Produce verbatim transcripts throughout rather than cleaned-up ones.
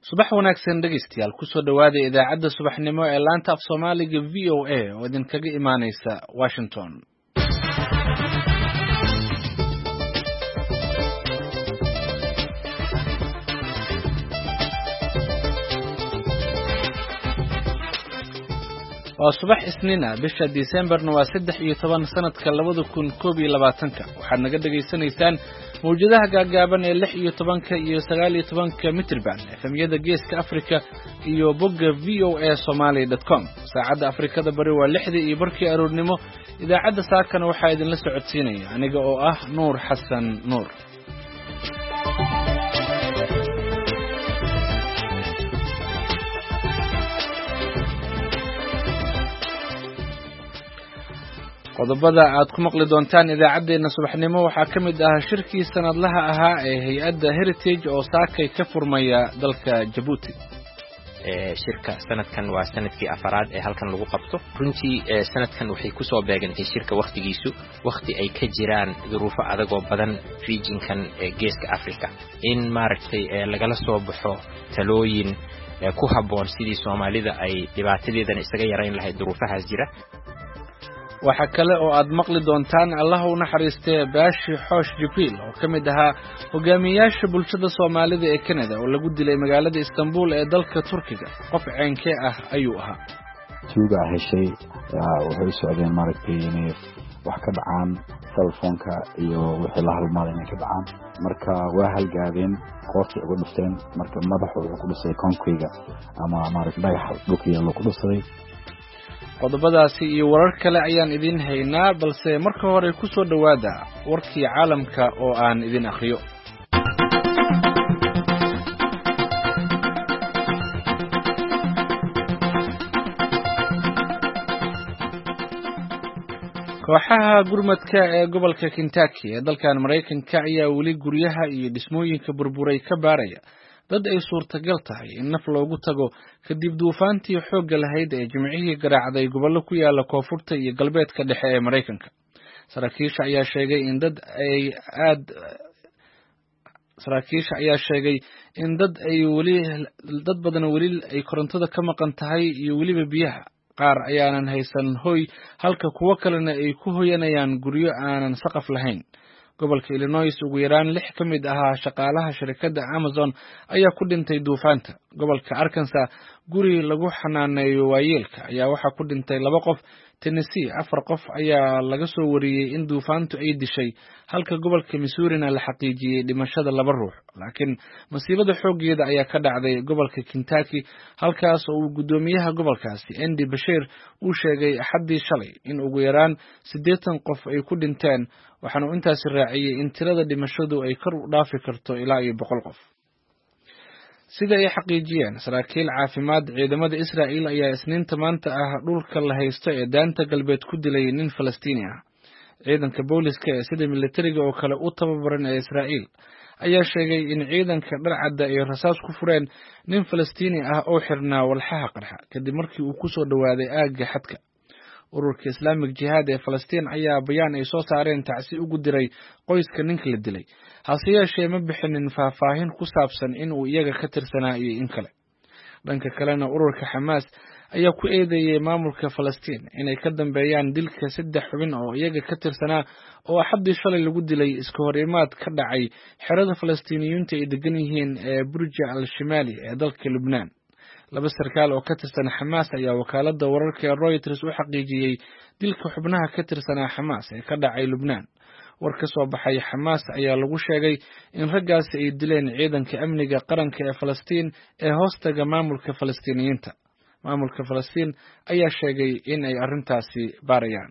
subax wanaagsan dhegeystayaal kusoo dhawaada idaacadda subaxnimo ee laanta af Soomaaliga V O A oo idinkaga imaaneysa Washington. waa subax isniin ah bisha December-na waa saddex iyo toban sanadka labada kun koob iyo labaatanka waxaad naga dhageysanaysaan mawjadaha gaagaaban ee lix iyo tobanka iyo sagaal iyo tobanka mitirban efemyada geeska Afrika iyo bogga v o a somali dot com saacadda Afrikada bari waa lixda iyo barkii aroornimo idaacadda saakana waxaa idinla socodsiinaya aniga oo ah Nuur Xasan Nuur. qodobada aad ku maqli doontaan idaacadeena subaxnimo waxaa ka mid ah shirkii sanadlaha ahaa ee hay'adda Heritage oo saakay ka furmaya dalka Djibouti. ee shirka sanadkan waa sanadkii afaraad ee halkan lagu qabto runtii sanadkan waxay ku soo beegantay shirka waqtigiisu waqti ay ka jiraan duruufo adag oo badan regionkan ee geeska Afrika in maaragtay lagala soo baxo talooyin ku habboon sidii Soomaalida ay dhibaatadeedan isaga yareyn lahayd duruufahaas jira. waxa kale oo aad maqli doontaan Allah u naxariistay Baashi Xoosh Jibriil oo kamid ahaa hogaamiyaasha bulshada Soomaalida ee Canada oo lagu dilay magaalada Istanbul ee dalka Turkiga. qof ceenkee ah ayuu ahaa. tuuga heshay wuxuu socdeen maaragtay inay wax ka dhacaan telefoonka iyo wixii la halmaaday inay ka dhacaan marka waa halgaadeen qoorta ugu dhufteen marka madaxa uu ku dhisay concrete ama maaragtay dhagax dhulkiisa lagu dhisay. qodobadaasi iyo warar kale ayaan idin haynaa balse marka hore ku soo dhawaada warkii caalamka oo aan idin akhriyo. kooxaha gurmadka ee gobolka Kentucky ee dalkan Mareykanka ayaa weli guryaha iyo dhismooyinka burburay ka baaraya dad ay suurtagal tahay in naf loogu tago kadib duufaantii xoogga lahayd ee jimcihii garaacday gobollo ku yaala koonfurta iyo galbeedka dhexe ee Mareykanka. saraakiisha ayaa sheegay in dad ay aad saraakiisha ayaa sheegay in dad ay weli dad badan weli ay korontada ka maqan tahay iyo weliba biyaha qaar ayaanan haysan hoy halka kuwa kalena ay ku hoyanayaan guryo aanan saqaf lahayn. gobolka Illinois ugu yaraan lix ka mid ah shaqaalaha shirkadda Amazon ayaa ku dhintay duufaanta. gobolka Arkansas guri lagu xanaaneeyo waayeelka ayaa waxa ku dhintay laba qof. Tennessee afar qof ayaa laga soo wariyay in duufaantu ay dishay halka gobolka Missouri-na la xaqiijiyay dhimashada laba ruux. laakiin masiibada xooggeeda ayaa ka dhacday gobolka Kentucky halkaas oo uu gudoomiyaha gobolkaasi Andy Beshear uu sheegay Axaddii shalay in ugu yaraan siddeetan qof ay ku dhinteen waxaana intaas raaciyay in tirada dhimashadu ay kor u dhaafi karto ilaa iyo boqol qof. sida ay xaqiijiyeen saraakiil caafimaad ciidamada Israa'iil ayaa isniinta maanta ah dhulka la haysto ee daanta galbeed ku dilay nin Falastiini ah. ciidanka booliska ee sida militariga oo kale u tababaran ee Israa'iil ayaa sheegay in ciidanka dharcadda ay rasaas ku fureen nin Falastiini ah oo xirnaa walxaha qarxa kadib markii uu ku soo dhawaaday aagga xadka. ururka Islamic Jihad ee Falastiin ayaa bayaan ay soo saareen tacsi ugu diray qoyska ninka la dilay hase yeeshee ma bixinin faahfaahin ku saabsan in uu iyaga ka tirsanaa iyo in kale. dhanka kalena ururka Xamaas ayaa ku eedeeyay maamulka Falastiin inay ka dambeeyaan dilka saddex xubin oo iyaga ka tirsanaa oo Axaddii shalay lagu dilay iska horimaad ka dhacay xerada Falastiiniyiinta ay degan yihiin ee Burj al-Shimali ee dalka Lubnaan. laba sarkaal oo ka tirsan Xamaas ayaa wakaaladda wararka ee Reuters u xaqiijiyay dilka xubnaha ka tirsanaa Xamaas ee ka dhacay Lubnaan. war ka soo baxay Xamaas ayaa lagu sheegay in raggaasi ay dileen ciidanka amniga qaranka ee Falastiin ee hoostaga maamulka Falastiiniyiinta. maamulka Falastiin ayaa sheegay in ay arrintaasi baarayaan.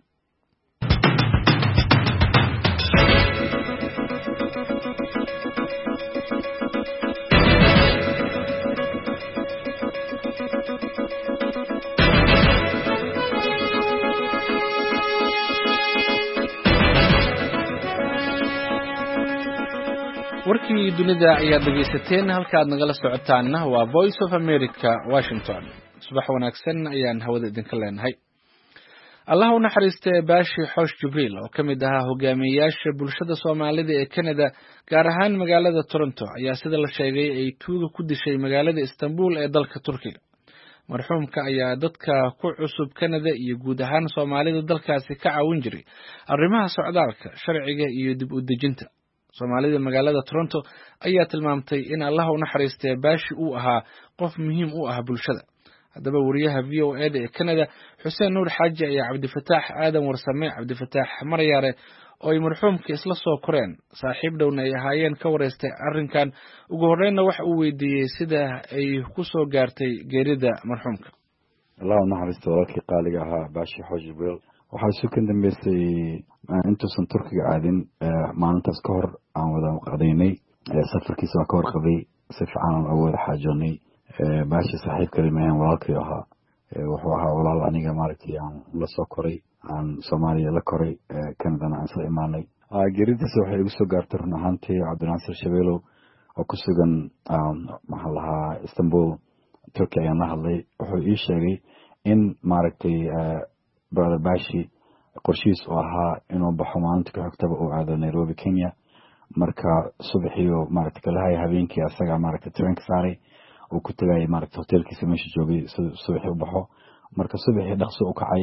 warkii dunida ayaa dhageysateen halka aad nagala socotaanna waa Voice of America Washington. subax wanaagsan ayaan hawada idinka leenahay. allah u naxariistay baashi xoosh jibriil oo ka mid ahaa hogaamiyeyaasha bulshada soomaalida ee Canada gaar ahaan magaalada Toronto ayaa sida la sheegay ay tuuga ku dishay magaalada Istanbul ee dalka Turkiga. marxuumka ayaa dadka ku cusub Canada iyo guud ahaan Soomaalida dalkaasi ka caawin jiray arrimaha socdaalka, sharciga iyo dib u dejinta. Soomaalida magaalada Toronto ayaa tilmaamtay in allah u naxariistay baashi uu ahaa qof muhiim u ah bulshada. haddaba wariyaha V O A ee Canada Xuseen Nuur Xaaji ayaa Cabdifataax Aadan Warsame Cabdifataax Maryaare oo ay marxuumka isla soo koreen saaxiib dhowna ay ahaayeen ka wareystay arrinkan. ugu horreynna waxa uu weydiiyey sida ay ku soo gaartay geerida marxuumka. allah u naxariisto walaalkii qaaliga ahaa baashi xoosh jibriil waxaa isu ka dambeysay intuusan Turkiga aadin maalintaas ka hor aan wada qadaynay safarkiisa waa ka warqabay si fiican aan uga wada xaajoonay. baashi saaxiib kale maahan walaalkii ahaa wuxuu ahaa walaal aniga maaragtay aan la soo koray aan Soomaaliya la koray Canadana aan soo imaanay. geeridiisa waxay igu soo gaartay run ahaantii Cabdinaasir Shabeelow oo ku sugan maxaa lahaa Istanbul Turkiya ayaan la hadlay. wuxuu ii sheegay in maaragtay brother baashi qorshiis oo ahaa inuu baxo maalinta ka xigtaba uu aado Nairobi Kenya. marka subaxiyo maaragtay kalahay habeenkii asaga maaragtay train saaray uu ku tagay maaragtay hotelkiisa meesha joogay subaxii u baxo. marka subaxii dhaqso u kacay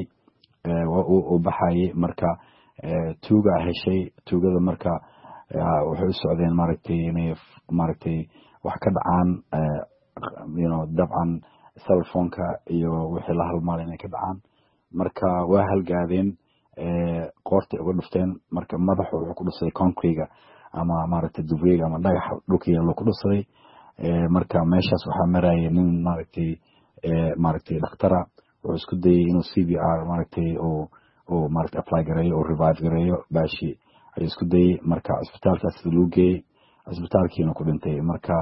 uu baxayay. marka tuuga heshay tuugada marka waxay u socdeen maaragtay inay maaragtay wax ka dhacaan you know dabcan cellphone-ka iyo wixii la halmaal inay ka dhacaan. marka waa halgaadeen qoortay uga dhufteen. marka madaxu wuxuu ku dhusay concrete ama maaragtay dubeyga ama dhagax dhulka yaalo ku dhusay. marka meeshaas waxaa marayay nin maaragtay maaragtay dhaqtara wuxuu isku dayay inuu C P R maaragtay oo oo maaragtay apply gareeyo oo revive gareeyo baashi ayuu isku dayay. marka isbitaalkaas lagu geeyay isbitaalkiina ku dhintay. marka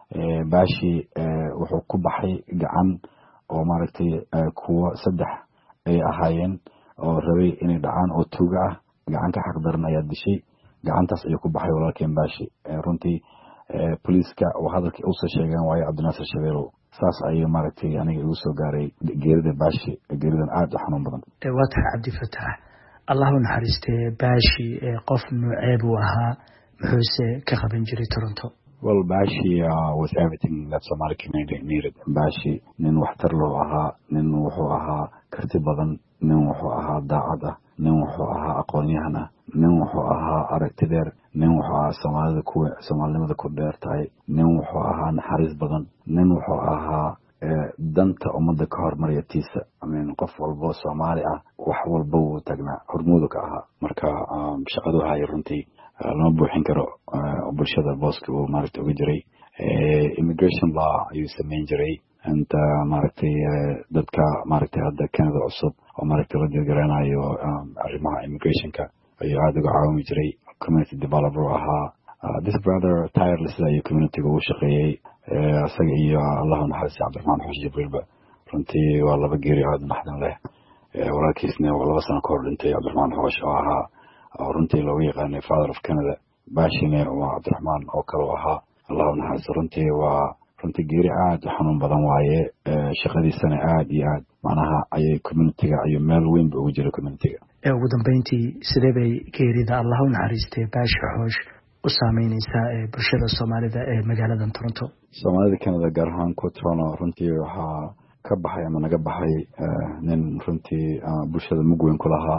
baashi wuxuu ku baxay gacan oo maaragtay kuwa saddex ay ahaayeen oo rabay inay dhacaan oo tuuga ah. gacan ka xaq daran ayaa dishay. gacantaas ayuu ku baxay walaalkeen baashi. runtii poliiska oo hadalkii uu soo sheegeen waayo Cabdinaasir Shabeelow saas ayay maaragtay aniga igu soo gaaray geerida baashi. geeridan aad u xanuun badan. waa tahay Cabdifataax, allah u naxariistay baashi qof nuuceeb uu ahaa muxuuse ka qaban jiray Toronto? well baashi uh, was everything that Somali community needed. baashi nin waxtar loo ahaa, nin wuxuu ahaa karti badan, nin wuxuu ahaa daacad ah, nin wuxuu ahaa aqoon-yahan ah, nin wuxuu ahaa aragti dheer, nin wuxuu ahaa Soomaalida kuwa Soomaalinimada ku dheer tahay, nin wuxuu ahaa naxariis badan, nin wuxuu ahaa danta ummadda ka hormariya tiisa. I mean qof walbo Soomaali ah wax walba wuu tagnaa hormuudu ka ahaa. marka shaqadu hayay runtii lama buuxin karo bulshada booska uu maaragtay uga jiray. immigration law ayuu samayn jiray inta maaragtay dadka maaragtay hadda Canada cusub oo maaragtay la dirgaranayo arrimaha immigrationka ayuu aad uga caawimi jiray. community developer ahaa. this brother tireless ayuu communityga ugu shaqeeyey. isaga iyo allah u naxariistay Cabdiraxmaan xoosh jibriilba runtii waa laba geeri aad u naxdin leh. walaalkiisna waa laba sano ka hor dhintay Cabdiraxmaan xoosh oo ahaa runtii loogu yaqaanay father of Canada. baashina waa Cabdiraxmaan oo kale ahaa allah u naxariisto. runtii waa runtii geeri aad u xanuun badan waaye. shaqadiisana aad iyo aad macnaha ayay communityga ayuu meel weyn ba ugu jiray communityga. ugu dambeyntii sidee bay geerida allah u naxariistay baashi xoosh u saameynaysaa bulshada Soomaalida ee magaalada Toronto? Soomaalida Canada gaar ahaan ku Toronto runtii waxaa ka baxay ama naga baxay nin runtii bulshada mug weyn ku lahaa.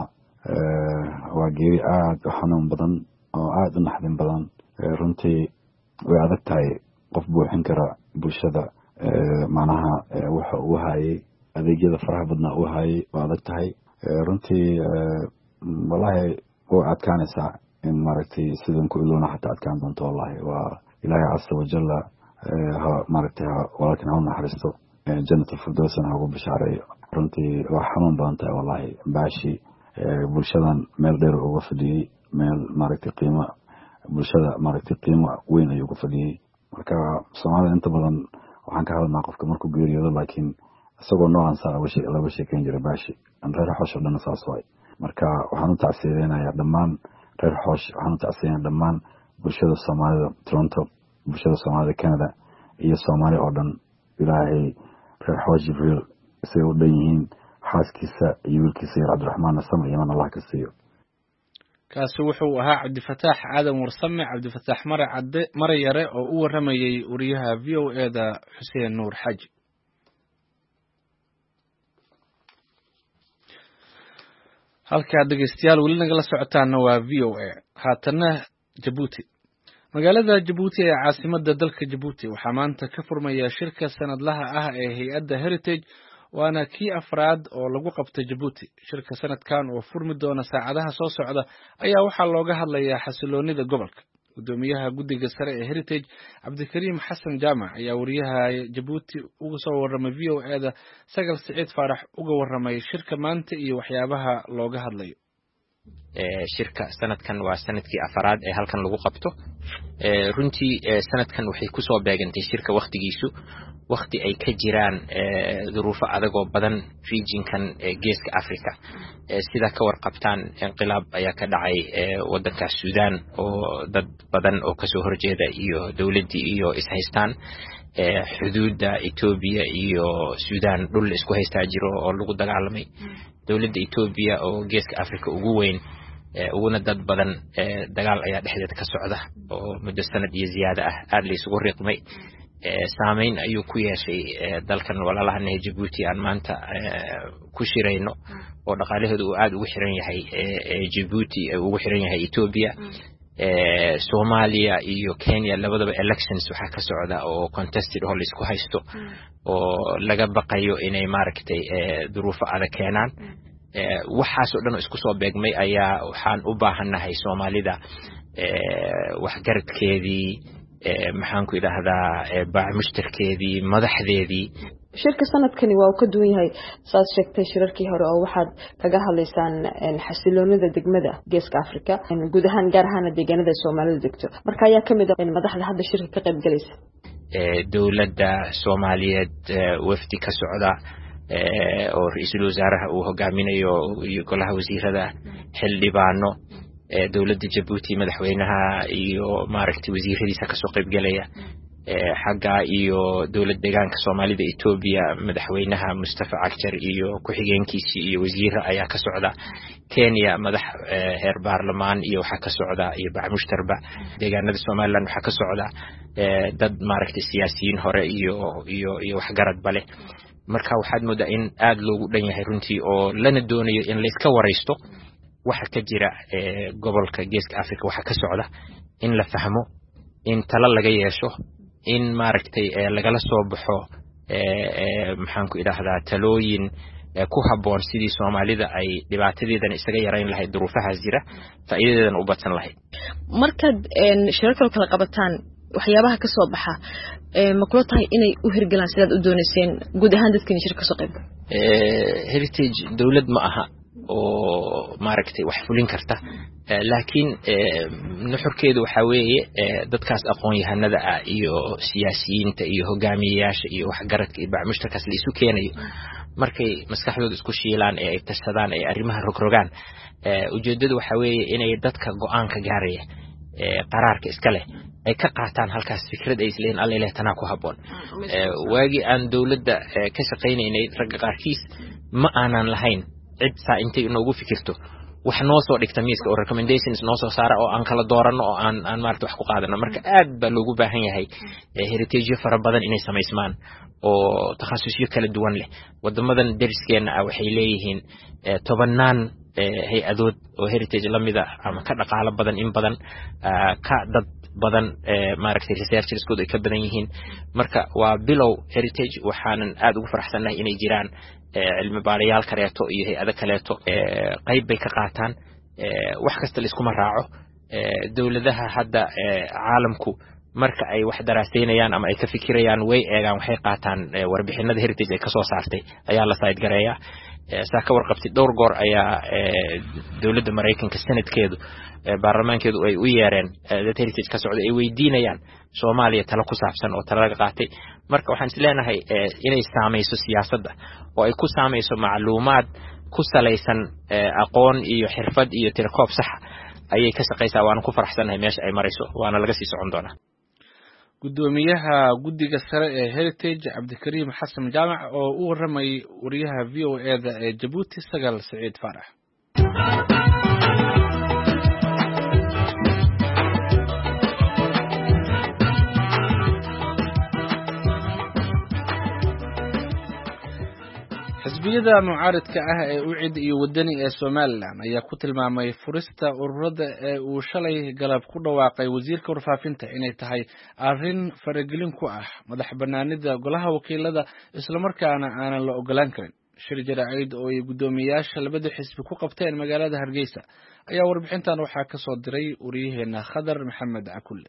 waa geeri aad u xanuun badan oo aad u naxdin badan. runtii way adag tahay qof buuxin kara bulshada macnaha waxa uu hayay adeegyada faraha badnaa uu hayay waa adag tahay. runtii wallahi way adkaanaysaa in maaragtay sidan ku iloona xataa adkaan doonto. wallahi waa ilaahay casa wajalla maaragtay walaalkan ha u naxariisto jannatul firdowsna ha ugu bishaareeyo. runtii waa xanuun badan tahay wallahi. baashi bulshadan meel dheer uga fadhiyey, meel maaragtay qiimo bulshada maaragtay qiimo weyn ayuu ku fadhiyey. marka Soomaalida inta badan waxaan ka hadalnaa qofka markuu geeriyoodo laakiin isagoo noocan saa laga sheekeyn jiray baashi. reer xoosh oo dhan saas waay. marka waxaan u tacsiyeenayaa dhammaan reer xoosh. waxaan u tacsiyeenayaa dhammaan bulshada Soomaalida Toronto, bulshada Soomaalida Canada iyo Soomaali oo dhan. ilaahay reer xoosh jibriil say u dhan yihiin xaaskiisa iyo wiilkiisa yar cabdiraxmaan samir yaman allah ka siiyo. kaasi wuxuu ahaa cabdifataax aadan warsame cabdifataax mare cadde mare yare oo u waramayay wariyaha v o e da xuseen nuur xaaji. halkaa dhegeystayaal weli nagala socotaana waa v o a. haatana Jabuuti. magaalada Jabuuti ee caasimadda dalka Jabuuti waxaa maanta ka furmaya shirka sanadlaha ah ee hay'adda Heritage waana kii afraad oo lagu qabtay Jabuuti. shirka sanadkan oo furmi doona saacadaha soo socda ayaa waxaa looga hadlayaa xasiloonida gobolka. gudoomiyaha guddiga sare ee Heritage Cabdikariim Xasan Jaamac ayaa wariyaha Jabuuti uga soo waramay v o e da Sagal Siciid Faarax uga waramay shirka maanta iyo waxyaabaha looga hadlayo. shirka sanadkan waa sanadkii afaraad ee halkan lagu qabto. runtii sanadkan waxay ku soo beegantay shirka waqtigiisu waqti ay ka jiraan duruufo adag oo badan regionkan geeska Afrika. sida ka warqabtaan inqilaab ayaa ka dhacay wadanka Suudaan oo dad badan oo ka soo horjeeda iyo dawladii iyo ishaystaan xuduudda Ethiopia iyo Suudaan dhul isku haystaa jiro oo lagu dagaalamay. dawladda Ethiopia oo geeska Afrika ugu weyn uguna dad badan dagaal ayaa dhexdeeda ka socda oo muddo sanad iyo ziyaada ah aad la isugu riqmay. saameyn ayuu ku yeeshay dalkan walaalaha Jabuuti aan maanta ku shirayno oo dhaqaalahooda uu aad ugu xiran yahay Jabuuti ugu xiran yahay Ethiopia. Soomaaliya iyo Kenya labadaba elections waxa ka socda oo contested oo la isku haysto oo laga baqayo inay maaragtay duruufo adag keenaan. waxaas oo dhan isku soo beegmay ayaa waxaan u baahanahay Soomaalida wax garadkeedii maxaan ku idhaahdaa baac mushtarkeedii madaxdeedii. shirka sanadkani waa uu ka duwan yahay saad sheegtay shirarkii hore oo waxaad kaga hadlaysaan xasiloonida degmada geeska Afrika guud ahaan gaar ahaan deegaanada Soomaalida degto. marka ayaa kamid ah madaxda hadda shirka ka qayb galaysa dawladda Soomaaliyeed wafdi ka socda oo ra'iisul wasaaraha uu hogaaminayo iyo golaha wasiirada xildhibaano dawladda Jabuuti madaxweynaha iyo maaragtay wasiiradiisa ka soo qayb galaya xagga iyo dawladda deegaanka Soomaalida Ethiopia madaxweynaha Mustafa Cagjar iyo ku-xigeenkiisa iyo wasiirra ayaa ka socda. Kenya madax heer baarlamaan iyo waxa ka socda iyo baac mushtarba. deegaanada Soomaaliland waxa ka socda dad maaragtay siyaasiyiin hore iyo iyo iyo wax garad bale. marka waxaad moodaa in aad loogu dhan yahay runtii oo lana doonayo in la iska wareysto waxa ka jira gobolka geeska Afrika waxa ka socda in la fahmo in tala laga yeesho in maaragtay lagala soo baxo maxaan ku idhaahdaa talooyin ku haboon sidii Soomaalida ay dhibaatadeedan isaga yareyn lahayd duruufaha jira faa'iidadeedana u badsan lahayd. markaad shirarka kala qabataan waxyaabaha ka soo baxa ma kula tahay inay u hirgalaan sidaad u doonayseen guud ahaan dadkii shirka soo qayb Heritage dawlad ma aha oo maaragtay wax fulin karta laakiin nuxurkeedu waxa weeye dadkaas aqoon-yahanada ah iyo siyaasiyiinta iyo hogaamiyayaasha iyo wax garadka iyo baac mushtarkaas la isu keenayo markay maskaxdooda isku shiilaan ee ay tashadaan ee arrimaha rogrogaan ujeedadu waxa weeye inay dadka go'aan ka gaaraya qaraarka iska leh ay ka qaataan halkaas fikrad ay isleen alla ilaahay tanaa ku haboon. waagi aan dawladda ka shaqeynaynay ragga qaarkiis ma aanan lahayn cid saa intay inoogu fikirto wax noo soo dhigta miiska oo recommendations noo soo saara oo aan kala doorano oo aan aan maaragtay wax ku qaadano. marka aad baa loogu baahan yahay heritage fara badan inay samaysmaan oo takhasusyo kala duwan leh. wadamadan deriskeena ah waxay leeyihiin tobanaan hay-adood oo heritage lamida ama ka dhaqaalo badan in badan ka dad badan maaragtay researcherskooda ay ka badan yihiin. marka waa bilow heritage waxaanan aad ugu faraxsanahay inay jiraan cilmi baarayaal kaleeto iyo hay-ado kaleeto qayb bay ka qaataan. wax kasta la iskuma raaco. dawladaha hadda caalamku marka ay wax daraasaynayaan ama ay ka fikirayaan way eegaan waxay qaataan warbixinada heritage ay ka soo saartay ayaa la side gareeyaa. saa ka warqabtay dhowr goor ayaa dawladda Mareykanka sanadkeedu baarlamaankeedu ay u yeereen dad heritage ka socda ay weydiinayaan Soomaaliya talo ku saabsan oo talo laga qaatay. marka waxaan is leenahay inay saameyso siyaasadda oo ay ku saameyso macluumaad ku salaysan aqoon iyo xirfad iyo tirkoob sax ayay ka shaqeysaa. waana ku faraxsanahay meesha ay marayso waana laga sii socon doonaa. gudoomiyaha guddiga sare ee Heritage Cabdikariim Xasan Jaamac oo u warramay wariyaha V O A-da ee Jabuuti Sagaal Saciid Faarax. xisbiyada mucaaradka ah ee u cid iyo wadani ee Soomaaliland ayaa ku tilmaamay furista ururada ee uu shalay galab ku dhawaaqay wasiirka warfaafinta inay tahay arrin faragelin ku ah madax banaanida golaha wakiilada isla markaana aanan la ogolaan karin. shir jaraa'id oo ay gudoomiyaasha labada xisbi ku qabteen magaalada Hargeysa ayaa warbixintan waxaa ka soo diray wariyaheena Khadar Maxamed Cakulle.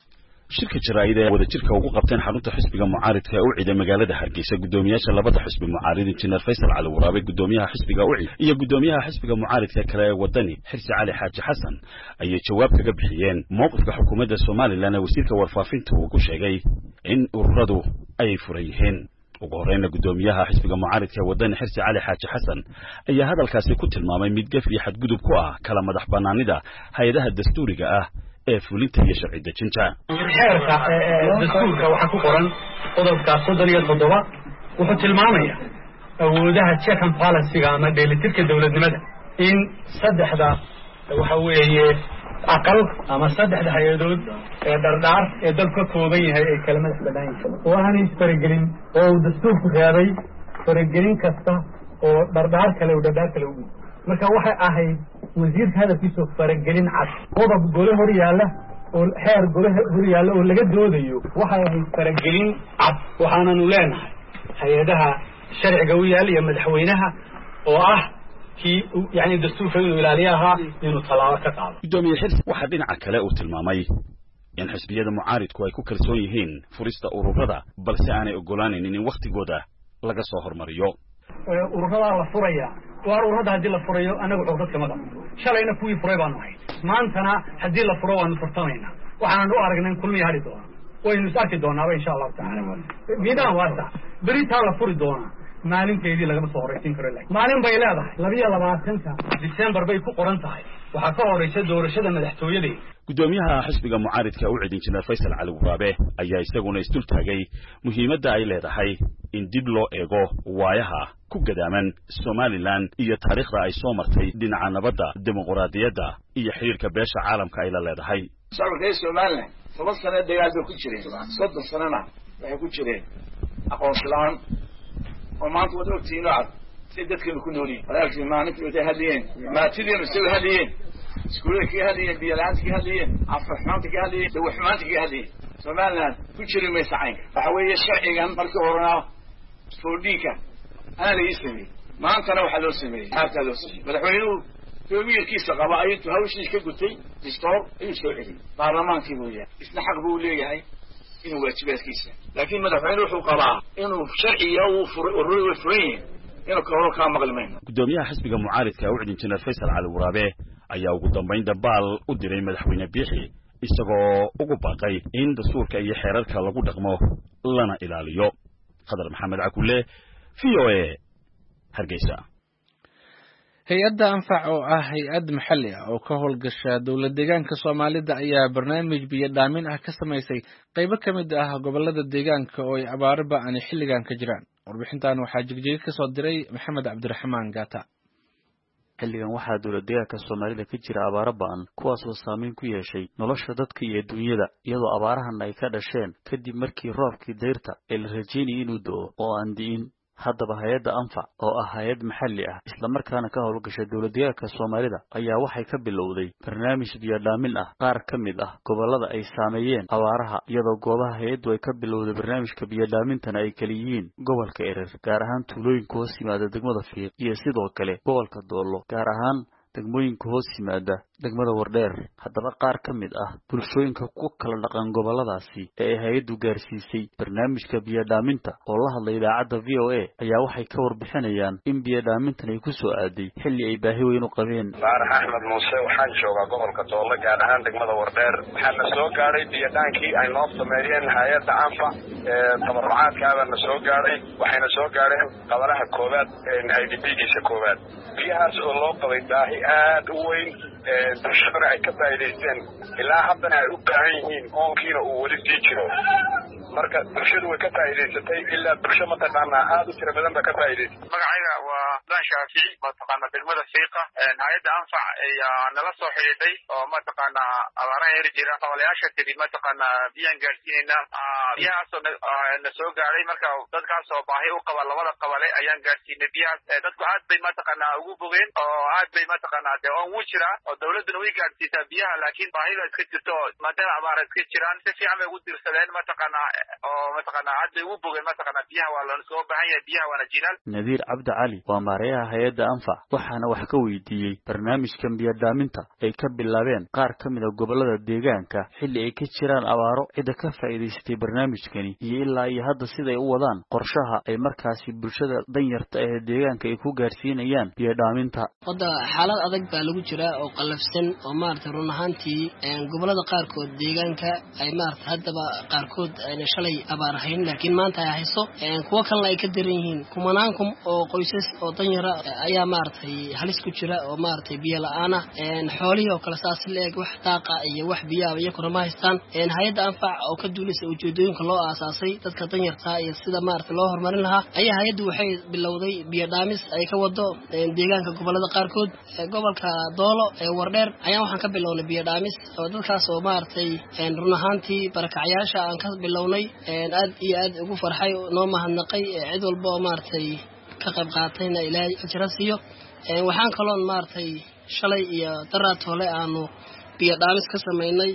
shirka jaraa'id ee wada jirka ugu qabteen xarunta xisbiga mucaaradka ee u cid magaalada Hargeysa gudoomiyaasha labada xisbi mucaarid Injineer Faysal Cali Waraabe gudoomiyaha xisbiga u cid iyo gudoomiyaha xisbiga mucaaradka kale ee wadani Xirsi Cali Xaaji Xasan ayay jawaab kaga bixiyeen mowqifka xukuumadda Soomaaliland ee wasiirka warfaafinta uu ku sheegay in ururadu ay furayeen. ugu horreynna gudoomiyaha xisbiga mucaaradka ee wadani Xirsi Cali Xaaji Xasan ayaa hadalkaasi ku tilmaamay mid gaf iyo xadgudub ku ah kala madax banaanida hay'adaha dastuuriga ah ee fulinta iyo sharci dejinta. xeerka dastuurka waxa ku qoran qodobka soddon iyo toddoba wuxuu tilmaamayaa awoodaha check and balance-ga ama dheelitirka dawladnimada in saddexda waxa weeye aqal ama saddexda hay-adood ee dhardhaar ee dalka ka kooban yahay ay kala madax bannaan yihiin oo aanay isfaragelin oo uu dastuurku reebay faragelin kasta oo dhardhaar kale uu dhardhaar kale ugu marka waxay ahayd wasiirka hadalkiisa faragelin cad qodob gole hor yaalla oo xeer gole hor yaalla oo laga doodayo waxay ahayd faragelin cad waxaananu leenahay hay-adaha sharciga u yaalla iyo madaxweynaha oo ah kii yani dastuurka inuu ilaaliyo ahaa inuu tallaabo ka qaado. gudoomiye Xirsi waxaa dhinaca kale uu tilmaamay in xisbiyada mucaaridku ay ku kalsoon yihiin furista ururada balse aanay ogolaanaynin in waqtigooda laga soo hormariyo. ururada la furaya waa ururada haddii la furayo anagu xogdad kama qabo shalayna kuwii furay baanu ahay maantana haddii la furo waanu furtamaynaa waxaan u aragnay kulmiye hadhi doona waynu is arki doonaaba insha allahu tacaala miidaan waasa beritaa la furi doonaa maalinteedii lagama soo horeysiin karo laakiin maalin bay leedahay labiyo labaatanka December bay ku qoran tahay waxaa ka horeysa doorashada madaxtooyada. gudoomiyaha xisbiga mucaaradka u cid Injineer Faysal Cali Waraabe ayaa isaguna istul taagay muhiimadda ay leedahay in dib loo eego waayaha ku gadaaman Soomaaliland iyo taariikhda ay soo martay dhinaca nabadda dimuqraadiyadda iyo xiriirka beesha caalamka ay la leedahay. shacabka Soomaaliland toban sano dagaal ku jireen soddon sanana waxay ku jireen aqoonsi la'aan oo maanta wada ogtiino cad si dadkeennu ku nool yihiin walaalkii maalintii waxay hadiyeen maatidiina soo hadiyeen iskuulkii hadiyeen biyalaantii hadiyeen afraxmaantii hadiyeen dawaxmaantii hadiyeen Soomaaliland ku jiray ma sacaynka waxa weeye sharcigan markii horena foodhiika ana la ismay maantana waxa loo sameeyay halka loo sameeyay madaxweynuhu dowladkiisa qaba ayuu hawshiis ka gutay distoor ayuu soo celiyay baarlamaankii buu yahay isna xaq buu leeyahay inuu waajibaadkiisa laakiin madaxweynuhu wuxuu qabaa inuu sharciga uu furay ururada furay inuu ka hor ka maqlmayno. gudoomiyaha xisbiga mucaaradka u cid Injineer Faysal Cali Waraabe ayaa ugu dambeyn dabaal u diray madaxweyne Biixi isagoo ugu baaqay in dastuurka iyo xeerarka lagu dhaqmo lana ilaaliyo. Khadar Maxamed Cakulle V O A Hargeysa. hay-adda anfac oo ah hay-ad maxalli ah oo ka howlgasha dowlad deegaanka Soomaalida ayaa barnaamij biyo dhaamin ah ka samaysay qaybo ka mid ah gobolada deegaanka oo ay abaaro ba'an xilligan ka jiraan. warbixintan waxaa Jigjiga ka soo diray Maxamed Cabdiraxmaan Gaata. xilligan waxaa dowlad deegaanka Soomaalida ka jira abaaro ba'an kuwaas oo saameyn ku yeeshay nolosha dadka iyo dunyada iyadoo abaarahan ay ka dhasheen kadib markii roobkii dayrta ee la rajeynayay inuu da'o oo aan di'in. haddaba hay-adda anfac oo ah hay-ad maxalli ah isla markaana ka howlgasha dowlad deegaanka Soomaalida ayaa waxay ka bilowday barnaamij biyo dhaamin ah qaar ka mid ah gobolada ay saameeyeen abaaraha iyadoo goobaha hay-addu ay ka bilowday barnaamijka biyo dhaamintana ay kala yihiin gobolka Erer gaar ahaan tuulooyinka hoos yimaada degmada Fiiq iyo sidoo kale gobolka Doollo gaar ahaan degmooyinka hoos yimaada degmada Wardheer. haddaba qaar ka mid ah bulshooyinka ku kala dhaqan goboladaasi ee hay-addu gaarsiisay barnaamijka biyo dhaaminta oo la hadlay idaacadda V O A ayaa waxay ka warbixinayaan in biyo dhaamintan ay ku soo aaday xilli ay baahi weyn u qabeen. Faarax Axmed Muuse waxaan joogaa gobolka Doollo gaar ahaan degmada Wardheer waxaana soo gaaray biyo dhaankii ay noo sameeyeen hay-adda anfac ee tabarucaadkaaba na soo gaaray waxayna soo gaareen qabalaha koowaad ee I D P-giisa koowaad biyahaas oo loo qabay baahi aad u weyn bulshadana ay ka faa'iidaysteen ilaa haddana ay u baahan yihiin oonkiina uu weli sii jiro marka bulshadu way ka faa'iidaysatay ilaa bulsho mataqaanaa aad u tiro badan ba ka faa'iidaysay magacayga waa dan shaafici mataqaanaa degmada fiiqa hay-adda anfac ayaa nala soo xidhiidhay oo mataqaanaa abaaraha heri jira qabalayaasha tiri mataqaanaa biyaan gaadhsiinayna biyahaasoo na soo gaadhay marka dadkaas oo baahi u qaba labada qabale ayaan gaadhsiinay biyahaas dadku aad bay mataqaanaa ugu bogeen oo aad bay mataqaanaa dee oon wuu jiraa oo dawladduna way gaadhsiisaa biyaha laakiin baahida iska jirto maadaama abaara iska jiraan si fiican bay ugu dirsadeen mataqaanaa oo mataqaanaa aad bay ugu bogeen mataqaanaa biyaha waa lana soo baahan yahay biyaha waana jiraan. Nadiir Cabdi Cali waa maareeyaha hay-adda anfac waxaana wax ka weydiiyey barnaamijkan biyadhaaminta ay ka bilaabeen qaar ka mid a gobolada deegaanka xilli ay ka jiraan abaaro cidda ka faa'iidaystay barnaamijkani iyo ilaa iyo hadda siday u wadaan qorshaha ay markaasi bulshada danyarta ee deegaanka ay ku gaarsiinayaan biyadhaaminta. Hadda xaalad adag baa lagu jiraa oo qallafsan oo maaragtay run ahaantii gobolada qaarkood deegaanka ay maaragtay haddaba qaarkood ayna shalay abaar ahayn laakiin maanta ay hayso kuwa kalena ay ka daran yihiin kumanaan kun oo qoysas oo danyara ayaa maaragtay halis ku jira oo maaragtay biyo la-aan ah xoolihii oo kale saas leeg wax daaqa iyo wax biyaha iyo korma haystaan hay-adda anfac oo ka duulaysa ujeedooyinka loo aasaasay dadka danyarta iyo sida maaragtay loo horumarin lahaa ayaa hay-addu waxay bilowday biyo dhaamis ay ka wado deegaanka gobolada qaarkood gobolka Doolo ee Wardheer ayaa waxaan ka bilownay biyo dhaamis oo dadkaas oo maaragtay run ahaantii barakacayaasha aan ka bilownay aad iyo aad ugu farxay noo mahadnaqay cid walba oo maaragtay ka qayb qaatayna ilaahay ajra siiyo waxaan kaloon maaragtay shalay iyo daraad hole aanu biyo dhaamis ka sameynay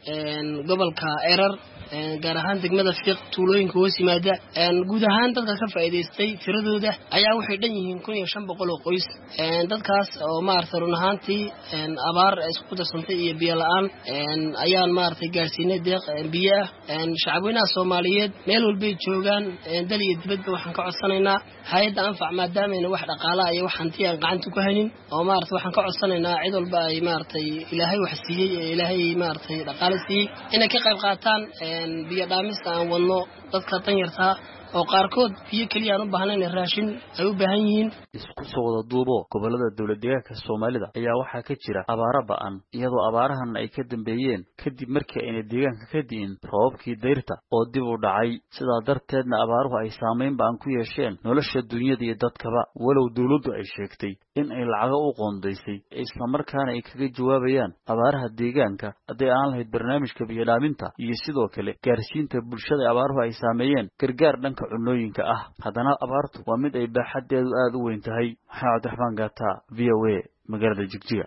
gobolka Erar gaar ahaan degmada Fiiq tuulooyinka hoos yimaada guud ahaan dadka ka faa'iidaystay tiradooda ayaa waxay dhan yihiin kun iyo shan boqol oo qoys dadkaas oo maaragtay run ahaantii abaar isku darsantay iyo biyo la-aan ayaan maaragtay gaarsiinay deeq biyo ah shacabweynaha Soomaaliyeed meel walbay joogaan dal iyo dibadba waxaan ka codsanaynaa hay-adda anfac maadaama wax dhaqaalaha iyo wax hanti aan gacanta ku haynin oo maaragtay waxaan ka codsanaynaa cid walba ay maaragtay ilaahay wax siiyey ilaahay maaragtay dhaqaale siiyey inay ka qayb qaataan biyo dhaamista aan wadno dadka danyarta oo qaarkood biyo kaliya aan u baahnayn raashin ay u baahan yihiin. Isku soo wada duubo gobolada dawladdeegaanka Soomaalida ayaa waxaa ka jira abaaro ba'an iyadoo abaarahan ay ka dambeeyeen kadib markii ay deegaanka ka diin roobkii dayrta oo dib u dhacay sidaa darteedna abaaruhu ay saameyn ba'an ku yeesheen nolosha dunyada iyo dadkaba walow dawladdu ay sheegtay in ay lacago u qoondaysay isla markaana ay kaga jawaabayaan abaaraha deegaanka haddii aan lahayd barnaamijka biyo dhaaminta iyo sidoo kale gaarsiinta bulshada abaaruhu ay saameeyeen gargaar dhanka cunooyinka ah haddana abaartu waa mid ay baaxadeedu aad u weyn tahay. Maxamed Cabdiraxmaan Gaata V O A magaalada Jigjiga.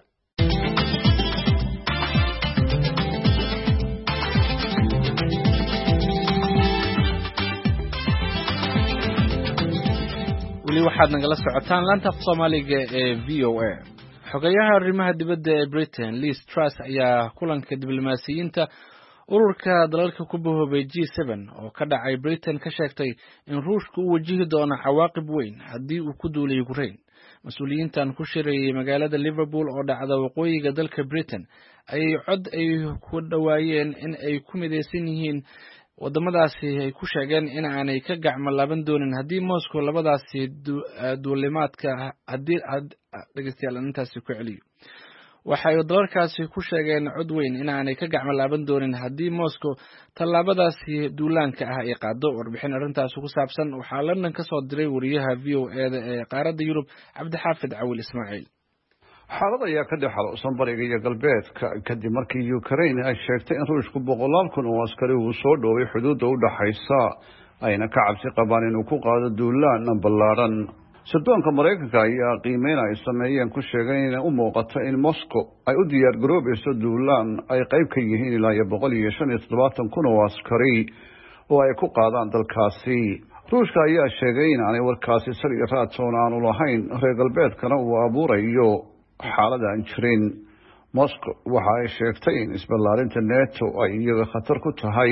weli waxaad nagala socotaan laanta Soomaaliga ee V O A. xogayaha arrimaha dibadda ee Britain Liz Truss ayaa kulanka diblomaasiyiinta ururka dalalka ku bahoobay G seven oo ka dhacay Britain ka sheegtay in Ruushku uu wajihi doono cawaaqib weyn haddii uu ku duulay Ukraine. Mas'uuliyiintan ku shirayay magaalada Liverpool oo dhacda waqooyiga dalka Britain ayay cod ay ku dhawaayeen in ay ku mideysan yihiin wadamadaasi ay ku sheegeen in aanay ka gacmo laaban doonin haddii Moscow labadaasi duulimaadka haddii dhageystayaal intaasi ku celiyo. waxay dalalkaasi ku sheegeen cod weyn in aanay ka gacmo laaban doonin haddii Moscow tallaabadaasi duulaanka ah ay qaado. warbixin arrintaas ku saabsan waxaa London ka soo diray wariyaha V O A ee qaaradda Yurub Cabdixaafid Cawil Ismaaciil. xaalad ayaa ka dhex xaloosan bariga iyo galbeedka kadib markii Ukraine ay sheegtay in Ruushku boqolaal kun oo askari uu soo dhoobay xuduudda u dhaxaysa ayna ka cabsi qabaan inuu ku qaado duulaan ballaaran. sirdoonka Mareykanka ayaa qiimeyn ay sameeyeen ku sheegay in u muuqato in Moscow ay u diyaar garoobayso duulaan ay qayb ka yihiin ilaa iyo boqol iyo shan iyo toddobaatan kun oo askari oo ay ku qaadaan dalkaasi. Ruushka ayaa sheegay in aanay warkaasi sar iyo raad toona aanu lahayn reer galbeedkana uu abuurayo xaalad aan jirin. Moscow waxa ay sheegtay in isballaarinta NATO ay iyaga khatar ku tahay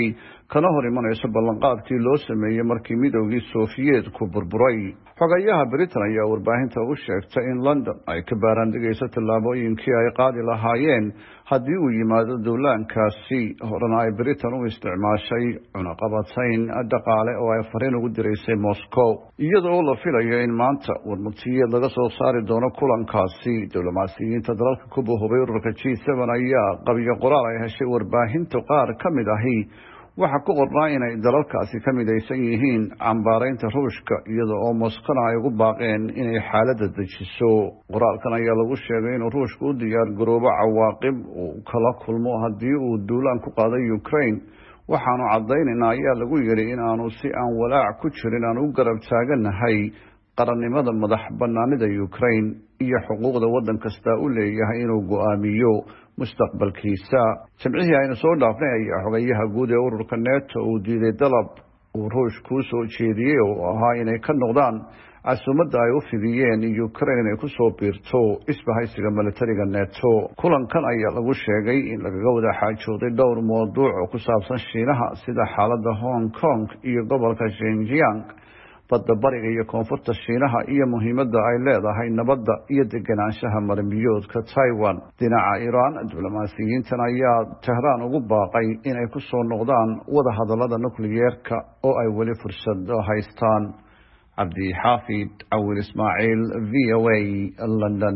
kana hor imanayso ballanqaadkii loo sameeyey markii midoogii Sofiyeetku burburay. Xogayaha Britain ayaa warbaahinta u sheegtay in London ay ka baaraandegayso tallaabooyinkii ay qaadi lahaayeen haddii uu yimaado duulaankaasi. Horena ay Britain u isticmaashay cunaqabatayn dhaqaale oo ay fariin ugu diraysay Moscow, iyadoo la filayo in maanta warmurtiyeed laga soo saari doono kulankaasi. Diblomaasiyiinta dalalka ku boobay ururka G seven ayaa qabiyo qoraal ay heshay warbaahinta qaar ka mid ahi waxaa ku qornaa inay dalalkaasi ka midaysan yihiin cambaaraynta Ruushka, iyada oo Moskana ay ugu baaqeen inay xaaladda dejiso. Qoraalkan ayaa lagu sheegay in Ruushku u diyaar garoobo cawaaqib uu kala kulmo haddii uu duulaan ku qaaday Ukraine, waxaanu cadaynaynaa ayaa lagu yidhi in aanu si aan walaac ku jirin aan u garab taaganahay qarannimada madax bannaanida Ukraine iyo xuquuqda waddan kasta u leeyahay inuu go'aamiyo mustaqbalkiisa. Jimcihii aynu soo dhaafnay ayaa xogayaha guud ee ururka NATO uu diiday dalab uu Ruushku u soo jeediyey oo ahaa inay ka noqdaan casuumadda ay u fidiyeen Ukraine inay ku soo biirto isbahaysiga militariga NATO. Kulankan ayaa lagu sheegay in lagaga wada xaajooday dhowr mowduuc oo ku saabsan Shiinaha, sida xaaladda Hong Kong iyo gobolka Xinjiang, badda bariga iyo koonfurta Shiinaha, iyo muhiimadda ay leedahay nabadda iyo deganaanshaha marinbiyoodka Taiwan. Dhinaca Iran, diblomaasiyiintan ayaa Tehran ugu baaqay inay ku soo noqdaan wada hadallada nukliyeerka oo ay weli fursad haystaan. Cabdi Xaafid Awil Ismaaciil, V O A, London.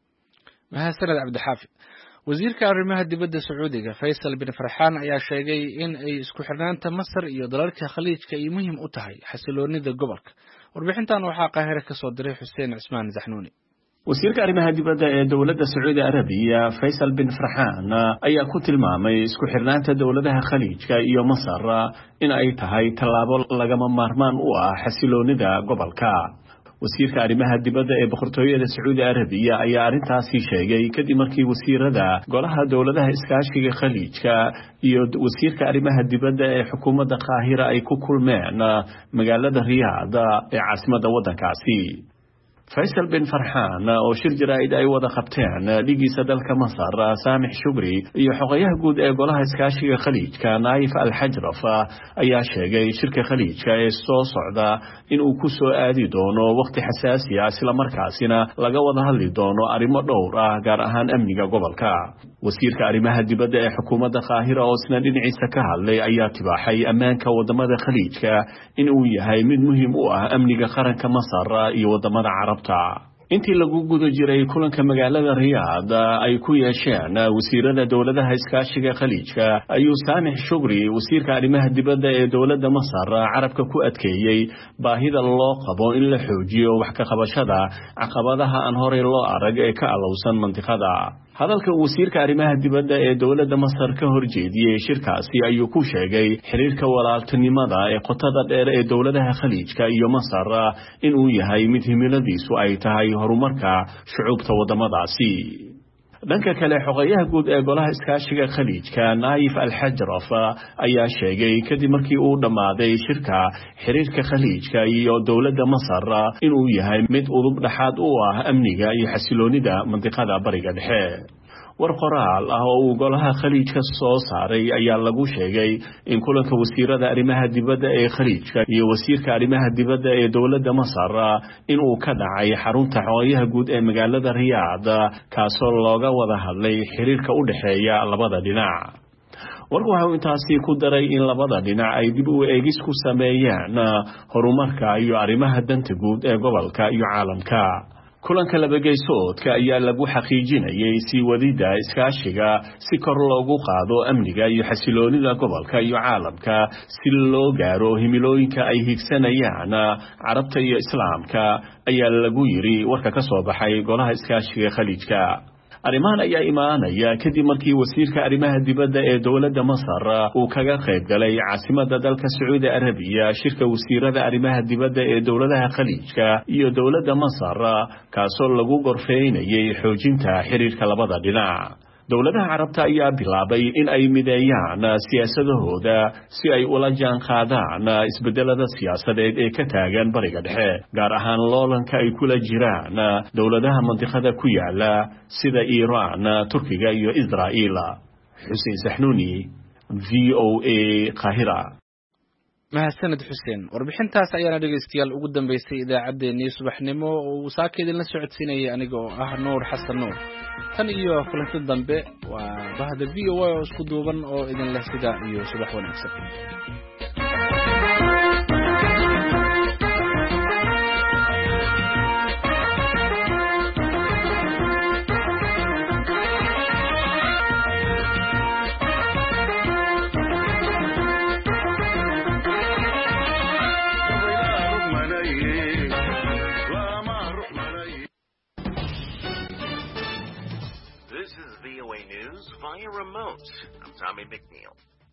mahadsaned Cabdi Xaafid. wasiirka arrimaha dibadda Sacuudiga Faysal bin Farxaan ayaa sheegay in ay isku xirnaanta Masar iyo dalalka Khaliijka ay muhiim u tahay xasiloonida gobolka. Warbixintan waxaa Qaahire ka soo diray Xuseen Cismaan Zaxnuuni. wasiirka arrimaha dibadda ee dowladda Sacuudi Arabiya Faysal bin Farxaan ayaa ku tilmaamay isku xirnaanta dowladaha Khaliijka iyo Masar in ay tahay tallaabo lagama maarmaan u ah xasiloonida gobolka. wasiirka arrimaha dibadda ee boqortooyada Sacuudi Arabiya ayaa arintaasi sheegay kadib markii wasiirada golaha dowladaha iskaashiga Khaliijka iyo wasiirka arrimaha dibadda ee xukuumadda Qaahira ay ku kulmeen magaalada Riyadh ee caasimadda waddankaasi. Faysal bin Farxaan oo shir jaraa'id ay wada qabteen dhigiisa dalka Masar Saamix Shukri iyo xogayaha guud ee golaha iskaashiga Khaliijka Naif Al-Hajraf ayaa sheegay shirka Khaliijka ee soo socda in uu ku soo aadi doono waqti xasaasi ah isla markaasina laga wada hadli doono arrimo dhowr ah gaar ahaan amniga gobolka. wasiirka arrimaha dibadda ee xukuumadda Qaahira oo isna dhinaciisa ka hadlay ayaa tibaaxay ammaanka wadamada Khaliijka in uu yahay mid muhiim u ah amniga qaranka Masar iyo wadamada Carabta. intii lagu guda jiray kulanka magaalada Riyadh ay ku yeesheen wasiirada dowladaha iskaashiga Khaliijka ayuu Saamix Shukri wasiirka arrimaha dibadda ee dowladda Masar carabka ku adkeeyay baahida loo qabo in la xoojiyo wax ka qabashada caqabadaha aan horey loo arag ee ka alowsan mantiqada. hadalka wasiirka arrimaha dibadda ee dowladda Masar ka horjeediyay shirkaasi ayuu ku sheegay xiriirka walaaltinimada ee qotada dheer ee dowladaha Khaliijka iyo Masar in uu yahay mid himiladiisu ay tahay horumarka shucuubta wadamadaasi. dhanka kale xogayaha guud ee golaha iskaashiga Khaliijka Naif Al-Hajraf ayaa sheegay kadib markii uu dhamaaday shirka xiriirka Khaliijka iyo dowladda Masar in uu yahay mid udub dhaxaad u ah amniga iyo xasiloonida mantiqada bariga dhexe. war qoraal ah oo uu golaha Khaliijka soo saaray ayaa lagu sheegay in kulanka wasiirada arrimaha dibadda ee Khaliijka iyo wasiirka arrimaha dibadda ee dowladda Masar in uu ka dhacay xarunta xogayaha guud ee magaalada Riyadh kaasoo looga wada hadlay xiriirka u dhaxeeya labada dhinac. warku waxa uu intaasi ku daray in labada dhinac ay dib u eegis ku sameeyaan horumarka iyo arrimaha danta guud ee gobolka iyo caalamka. kulanka labageysoodka ayaa lagu xaqiijinayay sii wadida iskaashiga si kor loogu qaado amniga iyo xasiloonida gobolka iyo caalamka si loo gaaro himilooyinka ay higsanayaan Carabta iyo Islaamka ayaa lagu yiri warka ka soo baxay golaha iskaashiga Khaliijka. arrimahan ayaa imaanaya kadib markii wasiirka arrimaha dibadda ee dowladda Masar uu kaga qayb galay caasimadda dalka Sacuudi Arabiya shirka wasiirada arrimaha dibadda ee dowladaha Khaliijka iyo dowladda Masar kaasoo lagu gorfeynayay xoojinta xiriirka labada dhinac. dowladaha Carabta ayaa bilaabay in ay mideeyaan siyaasadahooda si ay ula jaan qaadaan isbedelada siyaasadeed ee ka taagan bariga dhexe, gaar ahaan loolanka ay kula jiraan dowladaha mantiqada ku yaala sida Iran, Turkiga iyo Israa'iil. Xuseen Saxnuuni, V O A, Qaahira. mahadsanid xuseen warbixintaas ayaana dhegeystayaal ugu dambeysay idaacaddeenii subaxnimo uu saaka idinla socodsiinayay aniga oo ah nuur xasan nuur tan iyo kulanti dambe waa bahda v o a oo isku duuban oo idin leh sidaa iyo subax wanaagsan. Via remote. I'm Tommy McNeil.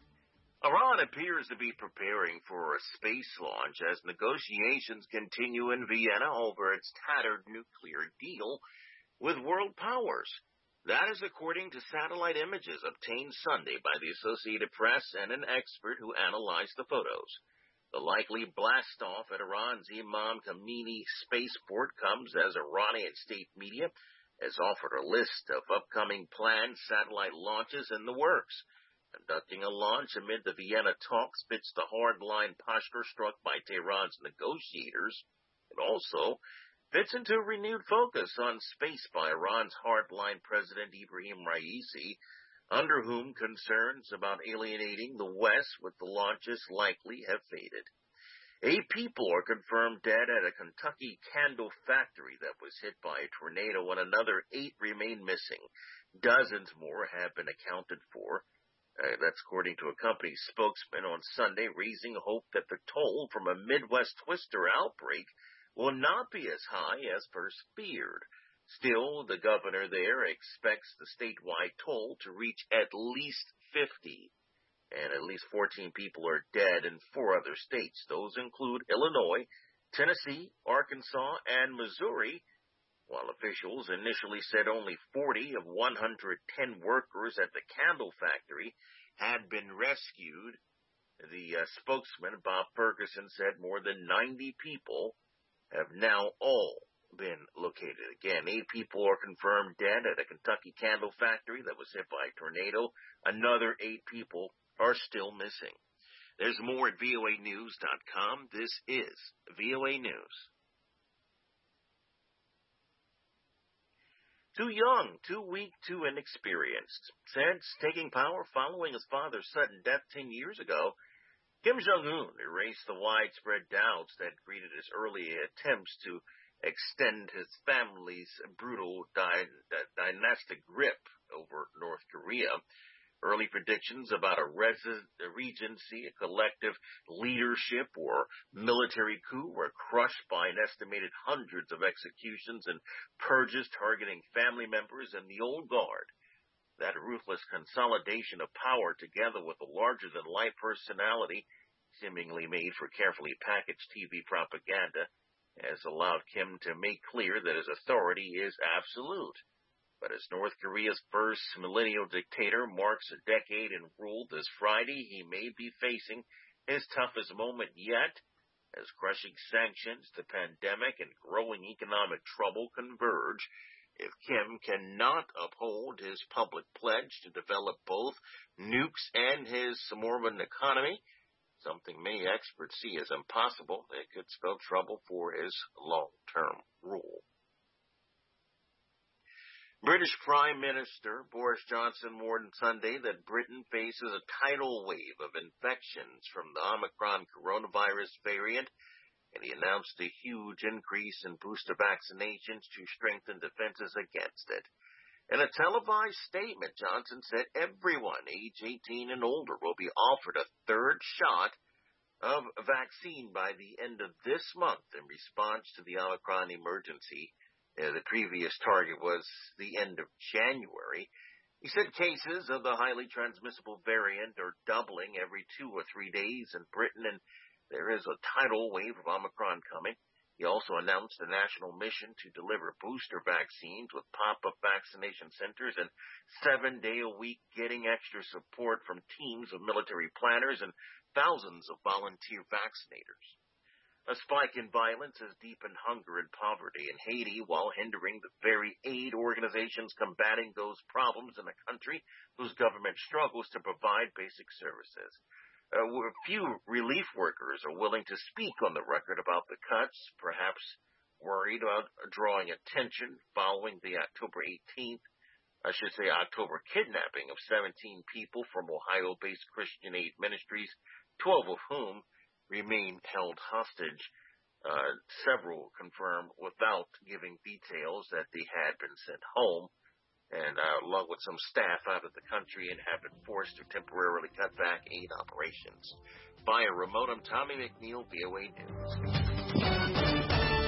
Iran appears to be preparing for a space launch as negotiations continue in Vienna over its tattered nuclear deal with world powers. That is according to satellite images obtained Sunday by the Associated Press and an expert who analyzed the photos. The likely blast-off at Iran's Imam Khomeini spaceport comes as Iranian state media has offered a list of upcoming planned satellite launches in the works. Conducting a launch amid the Vienna talks fits the hardline posture struck by Tehran's negotiators. It also fits into a renewed focus on space by Iran's hardline President Ibrahim Raisi, under whom concerns about alienating the West with the launches likely have faded. Eight people are confirmed dead at a Kentucky candle factory that was hit by a tornado, and another eight remain missing. Dozens more have been accounted for. Uh, that's according to a company spokesman on Sunday, raising hope that the toll from a Midwest twister outbreak will not be as high as first feared. Still, the governor there expects the statewide toll to reach at least fifty. And at least fourteen people are dead in four other states. Those include Illinois, Tennessee, Arkansas, and Missouri, while officials initially said only forty of one hundred ten workers at the candle factory had been rescued. The uh, spokesman, Bob Ferguson, said more than ninety people have now all been located. Again, eight people are confirmed dead at a Kentucky candle factory that was hit by a tornado. Another eight people are still missing. There's more at V O A news dot com. This is V O A News. Too young, too weak, too inexperienced. Since taking power following his father's sudden death ten years ago, Kim Jong-un erased the widespread doubts that greeted his early attempts to extend his family's brutal dy- dynastic grip over North Korea. Early predictions about a, res- a regency, a collective leadership, or military coup were crushed by an estimated hundreds of executions and purges targeting family members and the old guard. That ruthless consolidation of power, together with a larger-than-life personality, seemingly made for carefully packaged T V propaganda, has allowed Kim to make clear that his authority is absolute. But as North Korea's first millennial dictator marks a decade in rule this Friday, he may be facing his toughest moment yet, as crushing sanctions, the pandemic, and growing economic trouble converge. If Kim cannot uphold his public pledge to develop both nukes and his Mormon economy, something many experts see as impossible, it could spell trouble for his long-term rule. British Prime Minister Boris Johnson warned Sunday that Britain faces a tidal wave of infections from the Omicron coronavirus variant, and he announced a huge increase in booster vaccinations to strengthen defenses against it. In a televised statement, Johnson said everyone age eighteen and older will be offered a third shot of vaccine by the end of this month in response to the Omicron emergency. Uh, the previous target was the end of January. He said cases of the highly transmissible variant are doubling every two or three days in Britain, and there is a tidal wave of Omicron coming. He also announced a national mission to deliver booster vaccines with pop-up vaccination centers and seven-day-a-week getting extra support from teams of military planners and thousands of volunteer vaccinators. A spike in violence has deepened hunger and poverty in Haiti while hindering the very aid organizations combating those problems in a country whose government struggles to provide basic services. Uh, few relief workers are willing to speak on the record about the cuts, perhaps worried about drawing attention following the October eighteenth, I should say October kidnapping of seventeen people from Ohio-based Christian Aid Ministries, twelve of whom remain held hostage. Uh, several confirmed without giving details that they had been sent home, and uh, along with some staff out of the country and have been forced to temporarily cut back aid operations. Via remote, I'm Tommy McNeil, V O A News.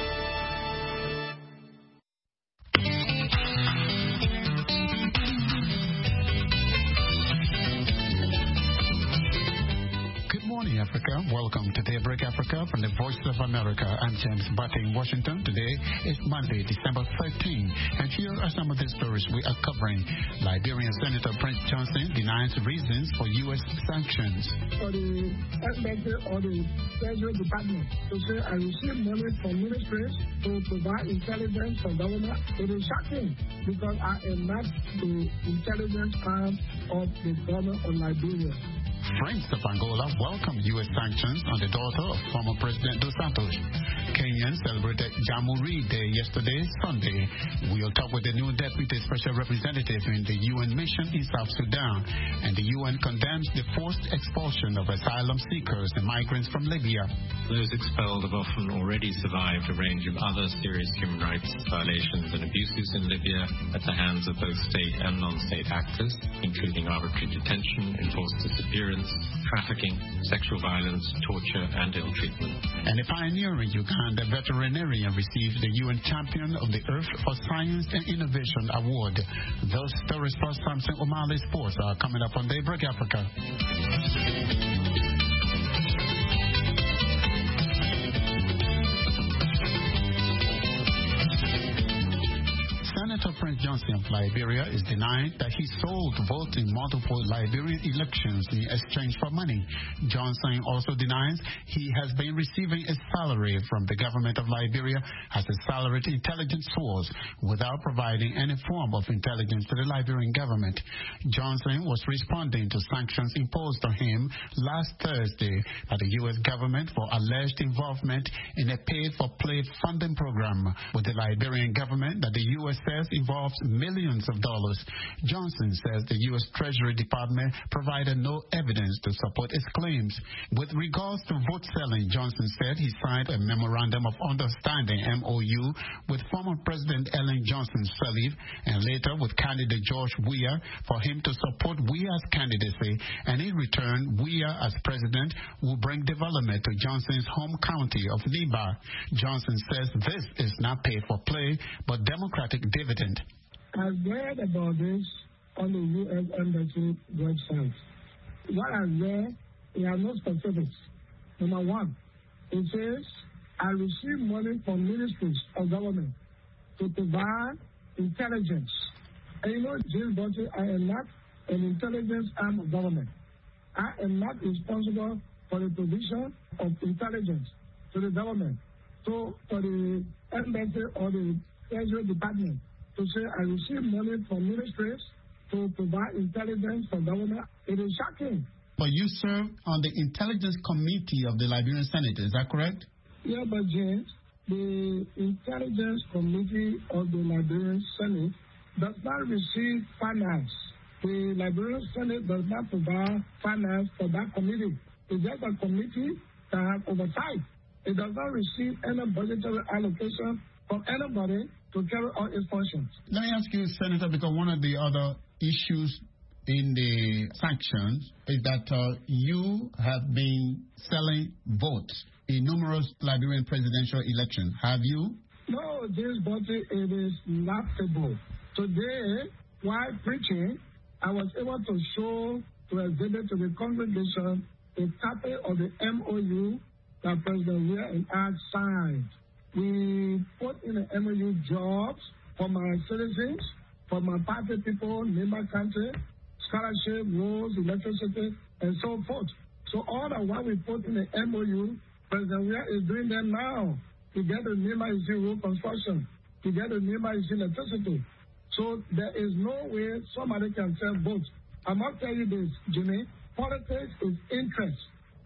Morning, Africa. Welcome to Daybreak Africa from the Voice of America. I'm James Butte in Washington. Today is Monday, December thirteenth, and here are some of the stories we are covering. Liberian Senator Prince Johnson denies reasons for U S sanctions. For the embassy or the Treasury Department to say I received money from ministries to provide intelligence for government, it is shocking because I am not the intelligence arm of the government of Liberia. Friends of Angola welcome U S sanctions on the daughter of former President Dos Santos. Kenyans celebrated Jamhuri Day yesterday, Sunday. We'll talk with the new Deputy Special Representative in the U N mission in South Sudan. And the U N condemns the forced expulsion of asylum seekers and migrants from Libya. Those expelled have often already survived a range of other serious human rights violations and abuses in Libya at the hands of both state and non-state actors, including arbitrary detention, enforced disappearance, trafficking, sexual violence, torture, and ill treatment. And a pioneer in Uganda veterinarian received the U N Champion of the Earth for Science and Innovation Award. Those stories plus Samson O'Malley Sports are coming up on Daybreak Africa. Senator Prince Johnson of Liberia is denying that he sold votes in multiple Liberian elections in exchange for money. Johnson also denies he has been receiving a salary from the government of Liberia as a salaried intelligence source without providing any form of intelligence to the Liberian government. Johnson was responding to sanctions imposed on him last Thursday by the U S government for alleged involvement in a paid-for-play funding program with the Liberian government that the U S says involves millions of dollars. Johnson says the U S Treasury Department provided no evidence to support his claims. With regards to vote selling, Johnson said he signed a Memorandum of Understanding, M O U, with former President Ellen Johnson Sirleaf and later with candidate George Weah for him to support Weah's candidacy, and in return, Weah as president will bring development to Johnson's home county of Nibar. Johnson says this is not paid for play, but democratic dividend. I read about this on the U S Embassy website. What I read, there are no specifics. Number one, it says, I received money from ministries of government to provide intelligence. And you know, James Butte, I am not an intelligence arm of government. I am not responsible for the provision of intelligence to the government. So for the embassy or the Treasury Department to say I received money from ministries to provide intelligence for government, it is shocking. But you serve on the Intelligence Committee of the Liberian Senate, is that correct? Yeah, but James, the Intelligence Committee of the Liberian Senate does not receive finance. The Liberian Senate does not provide finance for that committee. It's just a committee that has oversight. It does not receive any budgetary allocation from anybody to carry out its functions. Let me ask you, Senator, because one of the other issues in the sanctions is that uh, you have been selling votes in numerous Liberian presidential elections. Have you? No, James Butte, it is laughable. Today, while preaching, I was able to show, to exhibit to the congregation a copy of the M O U that President Weah and I signed. We put in the M O U jobs for my citizens, for my party people, neighbor country, scholarship, roads, electricity, and so forth. So all of what we put in the M O U, President Weah is doing them now. Together, neighbor is in road construction. Together, neighbor is in electricity. So there is no way somebody can sell votes. I must tell you this, Jimmy. Politics is interest.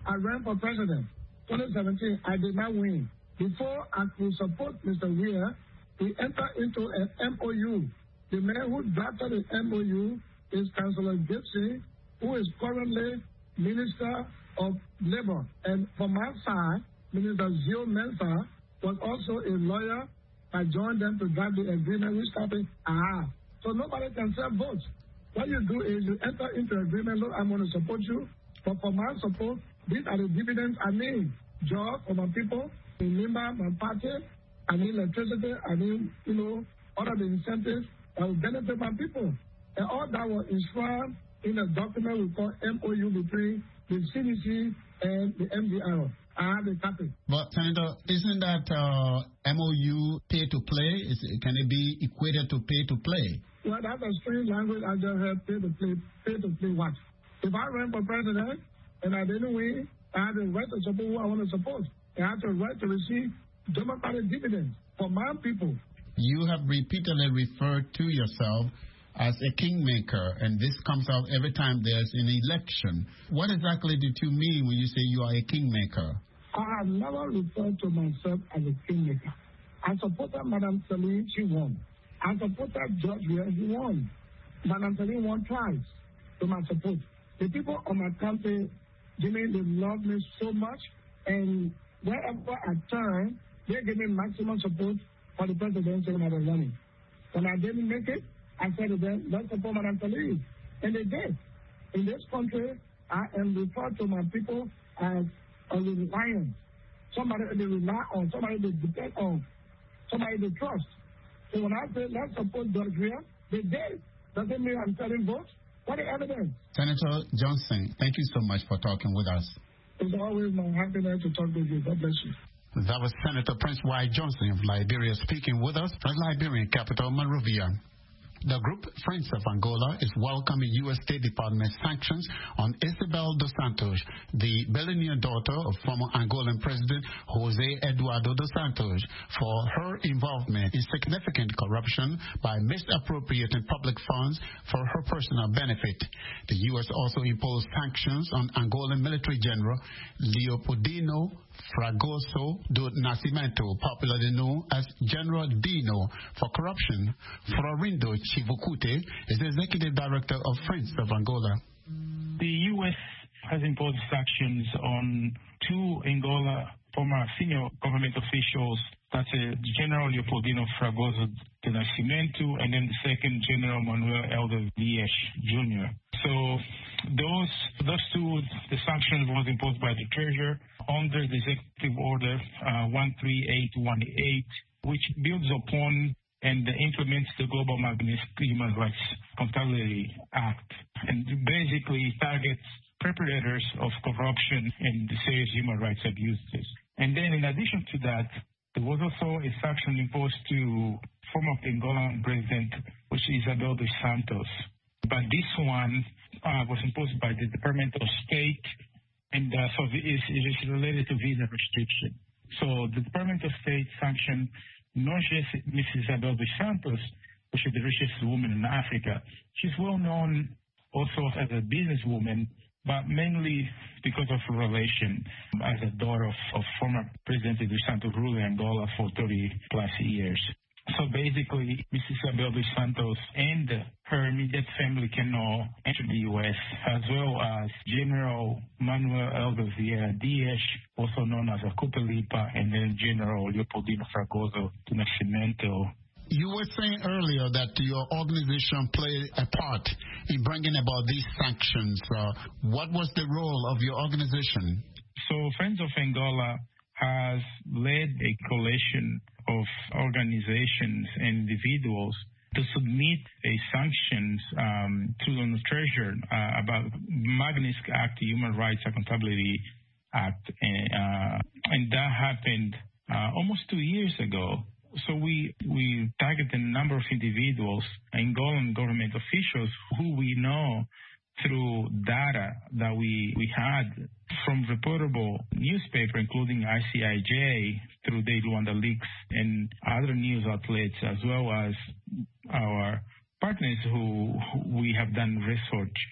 I ran for president. twenty seventeen, I did not win. Before I could support Mister Weir, we entered into an M O U. The man who drafted the M O U is Councillor Gibson, who is currently Minister of Labor. And from my side, Minister Zio Mensah was also a lawyer. I joined them to draft the agreement we started. Ah, so nobody can sell votes. What you do is you enter into agreement. Look, I'm going to support you. But for my support, these are the dividends I need. Job for my people, remember my party, I need electricity, I need, you know, all of the incentives that will benefit my people. And all that was enshrined in a document we call M O U between the C D C and the M D R. I have a copy. But, Senator, isn't that uh, M O U pay to play? Is it, can it be equated to pay to play? Well, that's a strange language I just heard, pay to play. Pay to play what? If I ran for president and I didn't win, I have the right to support who I want to support. I have the right to receive democratic dividends for my people. You have repeatedly referred to yourself as a kingmaker, and this comes out every time there's an election. What exactly did you mean when you say you are a kingmaker? I have never referred to myself as a kingmaker. I supported Madam Salim, she won. I supported George Weir, he won. Madam Salim won twice to my support. The people of my country, Jimmy, they love me so much, and wherever I turn, they give me maximum support for the presidency when I was running. When I didn't make it, I said to them, let's support Madam Salim. And they did. In this country, I am referred to my people as a reliance. Somebody they rely on, somebody they depend on, somebody they trust. So when I say let's support George Weir, they did. Doesn't mean I'm telling votes. What is evidence? Senator Johnson, thank you so much for talking with us. It's always my happiness to talk with you. God bless you. That was Senator Prince Y. Johnson of Liberia speaking with us from Liberian capital, Monrovia. The group Friends of Angola is welcoming U S State Department sanctions on Isabel dos Santos, the billionaire daughter of former Angolan President Jose Eduardo dos Santos, for her involvement in significant corruption by misappropriating public funds for her personal benefit. The U S also imposed sanctions on Angolan military general Leopoldino Fragoso do Nascimento, popularly known as General Dino, for corruption. Florindo Chivukute is the executive director of Friends of Angola. The U S has imposed sanctions on two Angola former senior government officials. That's uh, General Leopoldino Fragoso do Nascimento, and then the second General Manuel Elder Dias Junior So those those two, the sanctions was imposed by the Treasurer under the Executive Order uh, one three eight one eight, which builds upon and implements the Global Magnitsky Human Rights Accountability Act, and basically targets perpetrators of corruption and serious human rights abuses. And then in addition to that, there was also a sanction imposed to former Angolan President, which is Isabel dos Santos. But this one uh, was imposed by the Department of State, and uh, so it is, it is related to visa restriction. So the Department of State sanctioned not just Missus Isabel dos Santos, which is the richest woman in Africa. She's well known also as a businesswoman, but mainly because of her relation as a daughter of, of former President dos Santos, ruling Angola for thirty plus years. So basically, Missus Isabel dos Santos and her immediate family can now enter the U S, as well as General Manuel Elder Vieira Dias, also known as a Cupelipa, and then General Leopoldino Fragoso do Nascimento. You were saying earlier that your organization played a part in bringing about these sanctions. Uh, what was the role of your organization? So Friends of Angola has led a coalition of organizations and individuals to submit a sanctions um, to the Treasurer uh, about Magnitsky Act, Human Rights Accountability Act, uh, and that happened uh, almost two years ago. So we we targeted a number of individuals, Angolan government officials, who we know through data that we, we had from reportable newspaper, including I C I J, through Day Luanda Leaks and other news outlets, as well as our partners who, who we have done research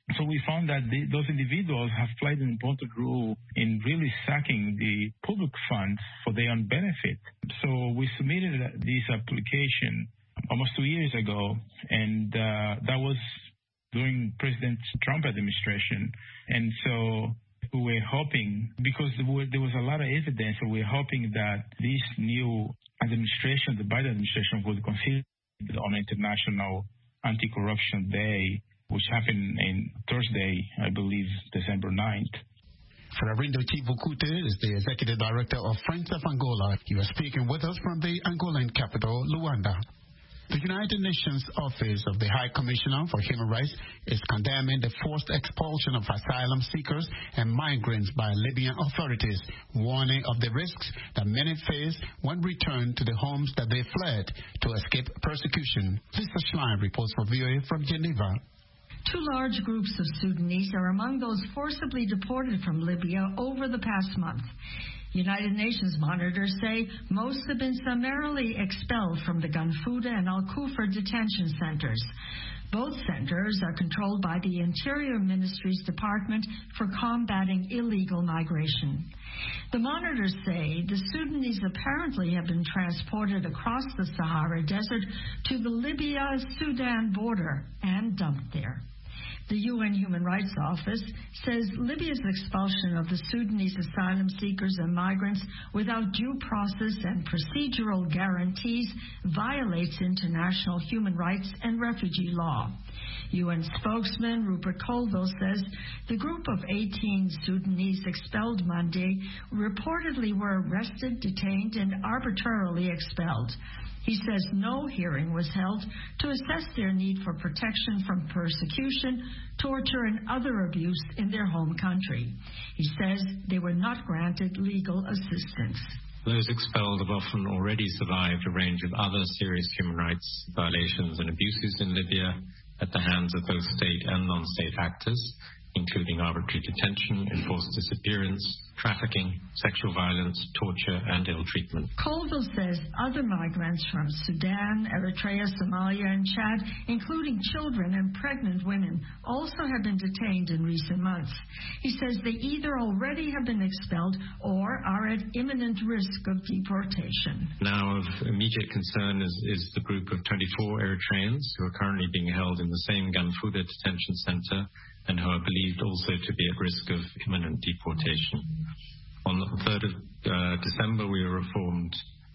So we found that the, those individuals have played an important role in really sucking the public funds for their own benefit. So we submitted this application almost two years ago, and uh, that was during President Trump administration. And so we were hoping, because there was a lot of evidence, we were hoping that this new administration, the Biden administration, would consider on International Anti-Corruption Day, which happened in Thursday, I believe, December ninth. Florindo Chivukute is the Executive Director of Friends of Angola. He was speaking with us from the Angolan capital, Luanda. The United Nations Office of the High Commissioner for Human Rights is condemning the forced expulsion of asylum seekers and migrants by Libyan authorities, warning of the risks that many face when returned to the homes that they fled to escape persecution. Lisa Schlein reports for V O A from Geneva. Two large groups of Sudanese are among those forcibly deported from Libya over the past month. United Nations monitors say most have been summarily expelled from the Ganfuda and Al-Kufra detention centers. Both centers are controlled by the Interior Ministry's Department for Combating Illegal Migration. The monitors say the Sudanese apparently have been transported across the Sahara Desert to the Libya-Sudan border and dumped there. The U N Human Rights Office says Libya's expulsion of the Sudanese asylum seekers and migrants without due process and procedural guarantees violates international human rights and refugee law. U N spokesman Rupert Colville says the group of eighteen Sudanese expelled Monday reportedly were arrested, detained, and arbitrarily expelled. He says no hearing was held to assess their need for protection from persecution, torture, and other abuse in their home country. He says they were not granted legal assistance. Those expelled have often already survived a range of other serious human rights violations and abuses in Libya at the hands of both state and non-state actors, including arbitrary detention, enforced disappearance, trafficking, sexual violence, torture, and ill treatment. Colville says other migrants from Sudan, Eritrea, Somalia, and Chad, including children and pregnant women, also have been detained in recent months. He says they either already have been expelled or are at imminent risk of deportation. Now of immediate concern is, is the group of twenty-four Eritreans who are currently being held in the same Ganfuda detention center and who are believed also to be at risk of imminent deportation. On the third of uh, December, we were informed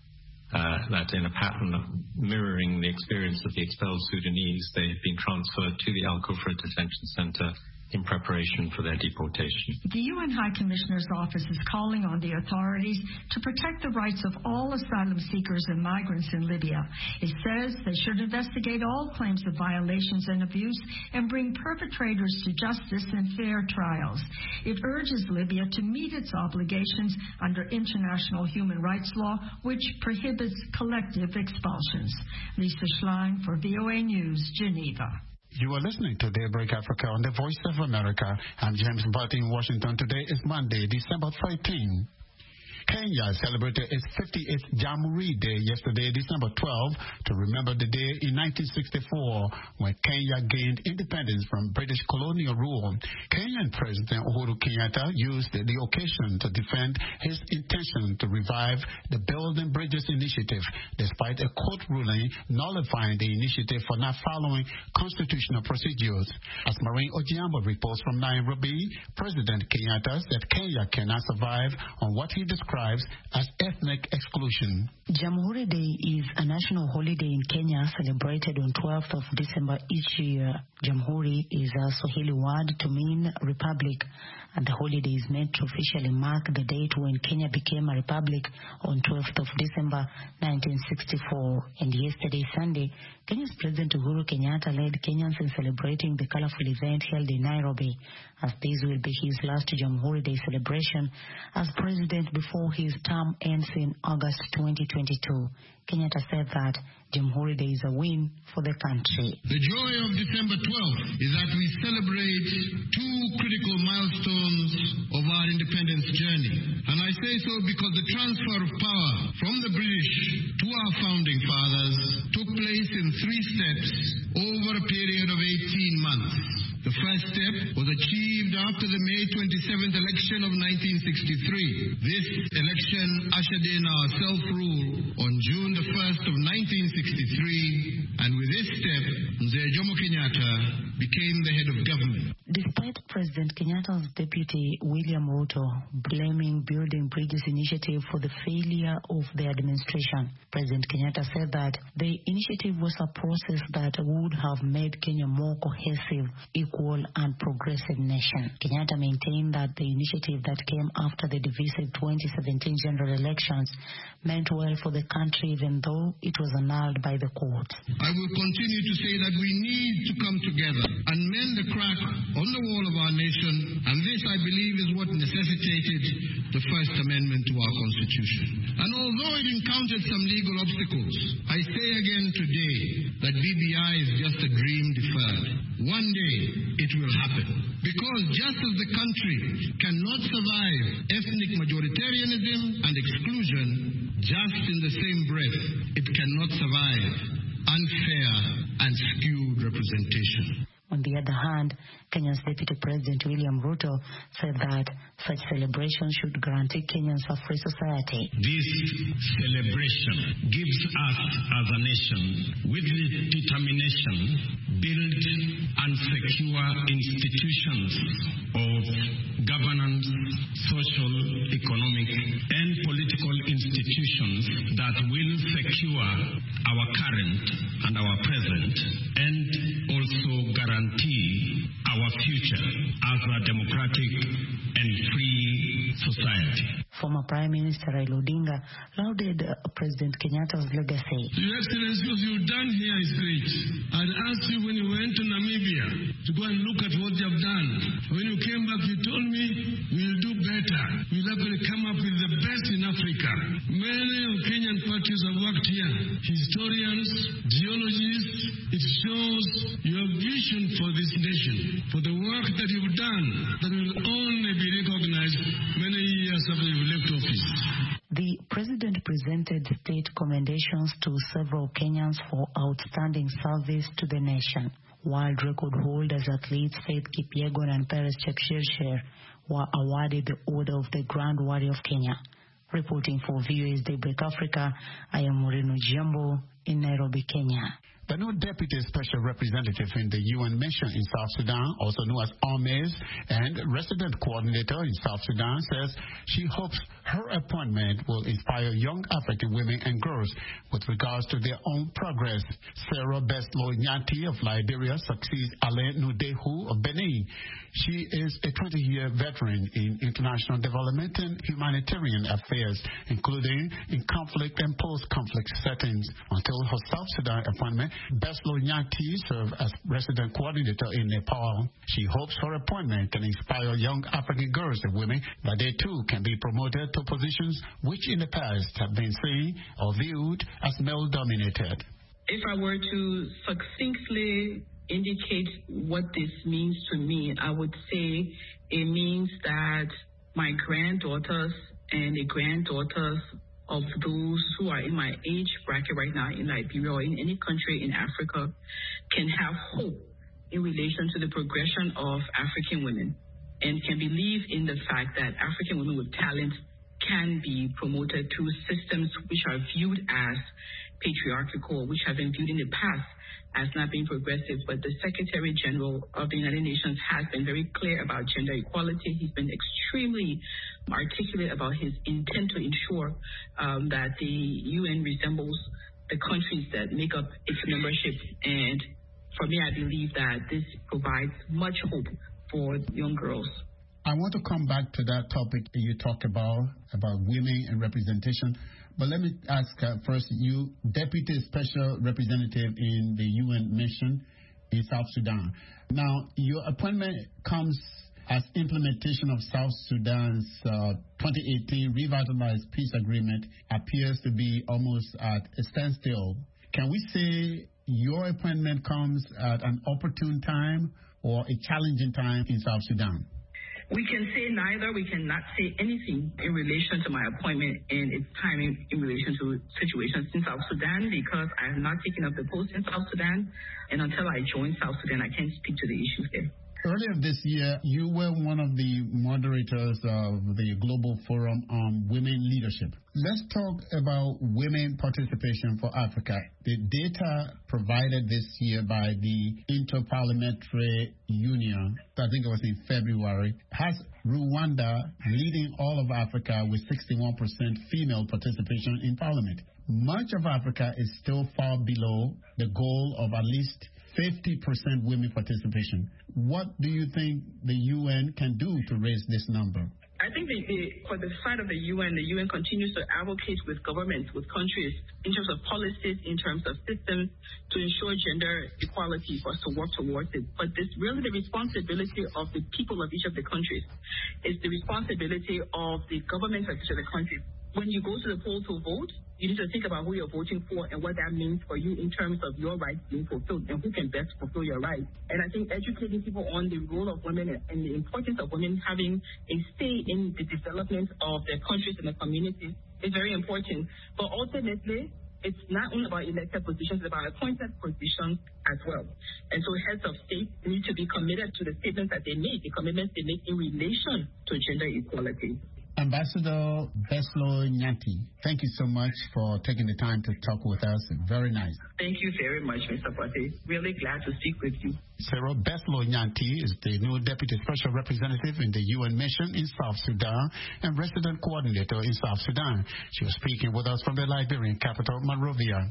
uh, that in a pattern of mirroring the experience of the expelled Sudanese, they had been transferred to the Al-Kufra detention center in preparation for their deportation. The U N High Commissioner's Office is calling on the authorities to protect the rights of all asylum seekers and migrants in Libya. It says they should investigate all claims of violations and abuse and bring perpetrators to justice and fair trials. It urges Libya to meet its obligations under international human rights law, which prohibits collective expulsions. Lisa Schlein for V O A News, Geneva. You are listening to Daybreak Africa on the Voice of America. I'm James Barty in Washington. Today is Monday, December thirteenth. Kenya celebrated its fifty-eighth Jamhuri Day yesterday, December twelfth, to remember the day in nineteen sixty-four when Kenya gained independence from British colonial rule. Kenyan President Uhuru Kenyatta used the occasion to defend his intention to revive the Building Bridges initiative, despite a court ruling nullifying the initiative for not following constitutional procedures. As Maureen Ojiambo reports from Nairobi, President Kenyatta said Kenya cannot survive on what he described as ethnic exclusion. Jamhuri Day is a national holiday in Kenya celebrated on twelfth of December each year. Jamhuri is a Swahili word to mean republic, and the holiday is meant to officially mark the date when Kenya became a republic on twelfth of December nineteen sixty-four. And yesterday, Sunday, Kenya's President Uhuru Kenyatta led Kenyans in celebrating the colorful event held in Nairobi, as this will be his last Jamhuri Day celebration as president before his term ends in August twenty twenty-two. Kenyatta said that Jamhuri Day is a win for the country. The joy of December twelfth is that we celebrate two critical milestones of our independence journey. And I say so because the transfer of power from the British to our founding fathers took place in three steps over a period of eighteen months. The first step was achieved after the May twenty-seventh election of nineteen sixty-three. This election ushered in our self-rule on June the first of nineteen sixty-three, and with this step, Mzee Jomo Kenyatta became the head of government. Despite President Kenyatta's deputy William Ruto blaming Building Bridges initiative for the failure of the administration, President Kenyatta said that the initiative was a process that would have made Kenya more cohesive, equal and progressive nation. Kenyatta maintained that the initiative that came after the divisive twenty seventeen general elections meant well for the country, even though it was annulled by the court. I will continue to say that we need to come together and mend the crack on the wall of our nation, and this, I believe, is what necessitated the First Amendment to our Constitution. And although it encountered some legal obstacles, I say again today that B B I is just a dream deferred. One day it will happen. Because just as the country cannot survive ethnic majoritarianism and exclusion, just in the same breath, it cannot survive unfair and skewed representation. On the other hand, Kenya's Deputy President William Ruto said that such celebrations should guarantee Kenyans a free society. This celebration gives us as a nation, with determination, build and secure institutions of governance, social, economic, and political institutions that will secure our current and our present, and also guarantee our future as a democratic and free society. Former Prime Minister Raila Odinga lauded uh, President Kenyatta's legacy. Your Excellency, what you've done here is great. I'd asked you when you went to Namibia to go and look at what you've done. When you came back, you told me we'll do better. We'll actually come up with the best in Africa. Many of Kenyan parties have worked here. Historians, geologists, it shows your vision for this nation, for the work that you've done, that will only be recognized many years after you've left office. The president presented state commendations to several Kenyans for outstanding service to the nation. World record holders athletes Faith Kipyegon and Peres Chepchirchir were awarded the Order of the Grand Warrior of Kenya. Reporting for V O A's Daybreak Africa, I am Moreno Jambo in Nairobi, Kenya. The new Deputy Special Representative in the U N mission in South Sudan, also known as AMES, and Resident Coordinator in South Sudan, says she hopes her appointment will inspire young African women and girls with regards to their own progress. Sarah Beslo Nyanti of Liberia succeeds Alain Nudehu of Benin. She is a twenty-year veteran in international development and humanitarian affairs, including in conflict and post-conflict settings. Until her South Sudan appointment, Beslo Nyanti served as resident coordinator in Nepal. She hopes her appointment can inspire young African girls and women that they too can be promoted to positions which in the past have been seen or viewed as male-dominated. If I were to succinctly indicate what this means to me, I would say it means that my granddaughters and the granddaughters of those who are in my age bracket right now in Liberia or in any country in Africa can have hope in relation to the progression of African women and can believe in the fact that African women with talent can be promoted through systems which are viewed as patriarchal, which have been viewed in the past as not being progressive. But the Secretary General of the United Nations has been very clear about gender equality. He's been extremely articulate about his intent to ensure um, that the U N resembles the countries that make up its membership. And for me, I believe that this provides much hope for young girls. I want to come back to that topic that you talked about, about women and representation. But let me ask uh, first, you, Deputy Special Representative in the U N mission in South Sudan. Now, your appointment comes as implementation of South Sudan's uh, twenty eighteen revitalized peace agreement appears to be almost at a standstill. Can we say your appointment comes at an opportune time or a challenging time in South Sudan? We can say neither. We cannot say anything in relation to my appointment and its timing in relation to situations in South Sudan because I have not taken up the post in South Sudan, and until I join South Sudan, I can't speak to the issues there. Earlier this year, you were one of the moderators of the Global Forum on Women Leadership. Let's talk about women participation for Africa. The data provided this year by the Interparliamentary Union, I think it was in February, has Rwanda leading all of Africa with sixty-one percent female participation in parliament. Much of Africa is still far below the goal of at least fifty percent women participation. What do you think the U N can do to raise this number? I think the, the, for the side of the U N, the U N continues to advocate with governments, with countries, in terms of policies, in terms of systems, to ensure gender equality for us to work towards it. But it's really the responsibility of the people of each of the countries. It's the responsibility of the governments of each of the countries. When you go to the poll to vote, you need to think about who you're voting for and what that means for you in terms of your rights being fulfilled and who can best fulfill your rights. And I think educating people on the role of women and the importance of women having a say in the development of their countries and their communities is very important. But ultimately, it's not only about elected positions, it's about appointed positions as well. And so heads of state need to be committed to the statements that they make, the commitments they make in relation to gender equality. Ambassador Beslo Nyanti, thank you so much for taking the time to talk with us. Very nice. Thank you very much, Mister Pate. Really glad to speak with you. Sarah Beslo Nyanti is the new Deputy Special Representative in the U N Mission in South Sudan and Resident Coordinator in South Sudan. She was speaking with us from the Liberian capital, Monrovia.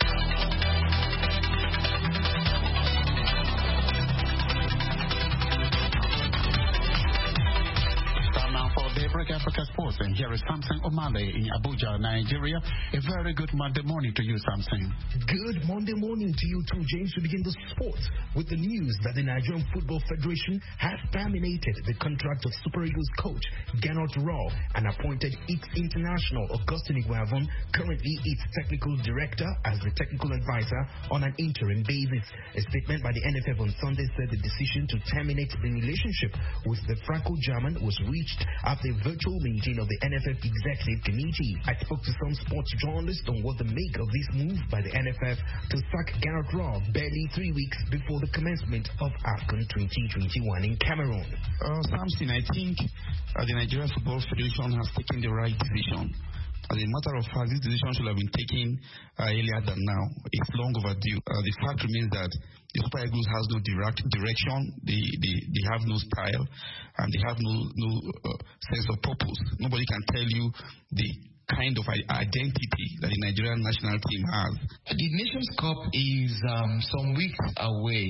Africa Sports, and here is Samson Omale in Abuja, Nigeria. A very good Monday morning to you, Samson. Good Monday morning to you too, James. We begin the sports with the news that the Nigerian Football Federation has terminated the contract of Super Eagles coach Gernot Raw and appointed its international Augustine Iguavon, currently its technical director, as the technical advisor on an interim basis. A statement by the N F F on Sunday said the decision to terminate the relationship with the Franco-German was reached after a virtual meeting of the N F F Executive Committee. I spoke to some sports journalists on what to make of this move by the N F F to sack Gernot Raw barely three weeks before the commencement of AFCON twenty twenty-one in Cameroon. Uh, Samson, I think uh, the Nigerian Football Federation has taken the right decision. As a matter of fact, this decision should have been taken uh, earlier than now. It's long overdue. Uh, the fact remains that the Super Eagles has no direct direction, they, they, they have no style, and they have no, no uh, sense of purpose. Nobody can tell you the kind of identity that the Nigerian national team has. The Nations Cup is um, some weeks away.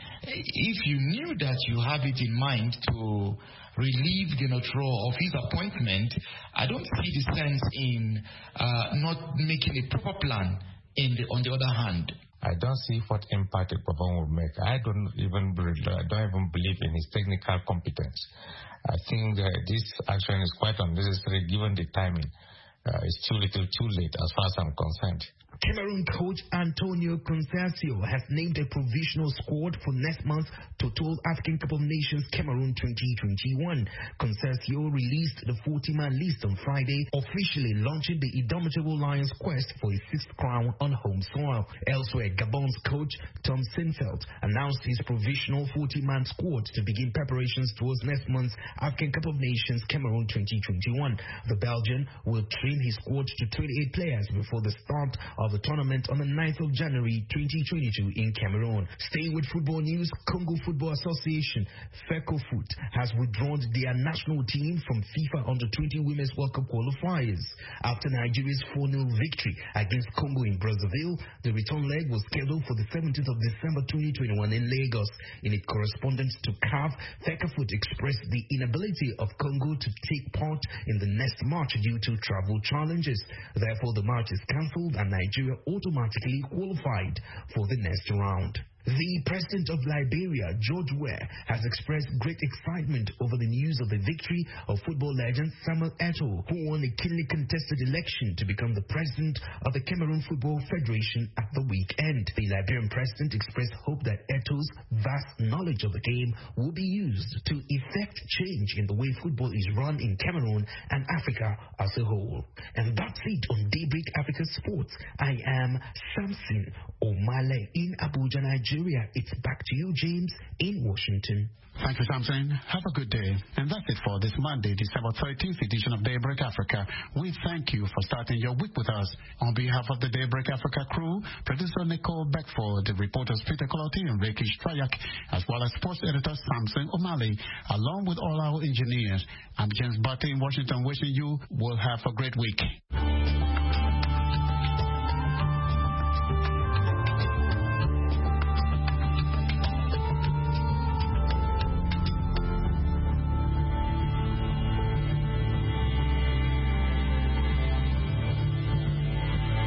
If you knew that you have it in mind to relieve Gernot Raw of his appointment, I don't see the sense in uh, not making a proper plan in the, on the other hand. I don't see what impact Iguavon will make. I don't even I don't even believe in his technical competence. I think uh, this action is quite unnecessary given the timing. Uh, it's too little, too late as far as I'm concerned. Cameroon coach Antonio Conceição has named a provisional squad for next month's Total African Cup of Nations Cameroon twenty twenty-one. Conceição released the forty-man list on Friday, officially launching the indomitable Lions' quest for a sixth crown on home soil. Elsewhere, Gabon's coach Tom Sinfeld announced his provisional forty-man squad to begin preparations towards next month's African Cup of Nations Cameroon twenty twenty-one. The Belgian will trim his squad to twenty-eight players before the start of the tournament on the ninth of January twenty twenty-two in Cameroon. Staying with football news, Congo Football Association, FECOFOOT, has withdrawn their national team from FIFA Under twenty Women's World Cup qualifiers. After Nigeria's four nil victory against Congo in Brazzaville, the return leg was scheduled for the seventeenth of December twenty twenty-one in Lagos. In its correspondence to C A F, FECOFOOT expressed the inability of Congo to take part in the next match due to travel challenges. Therefore, the match is cancelled and Nigeria automatically qualified for the next round. The president of Liberia, George Weah, has expressed great excitement over the news of the victory of football legend Samuel Eto'o, who won a keenly contested election to become the president of the Cameroon Football Federation at the weekend. The Liberian president expressed hope that Eto'o's vast knowledge of the game will be used to effect change in the way football is run in Cameroon and Africa as a whole. And that's it on Daybreak Africa Sports. I am Samson Omale in Abuja, Nigeria. Nigeria. It's back to you, James, in Washington. Thank you, Samson. Have a good day. And that's it for this Monday, December thirteenth edition of Daybreak Africa. We thank you for starting your week with us. On behalf of the Daybreak Africa crew, producer Nicole Beckford, the reporters Peter Colotti and Ricky Strayak, as well as sports editor Samson O'Malley, along with all our engineers. I'm James Barty in Washington wishing you will have a great week.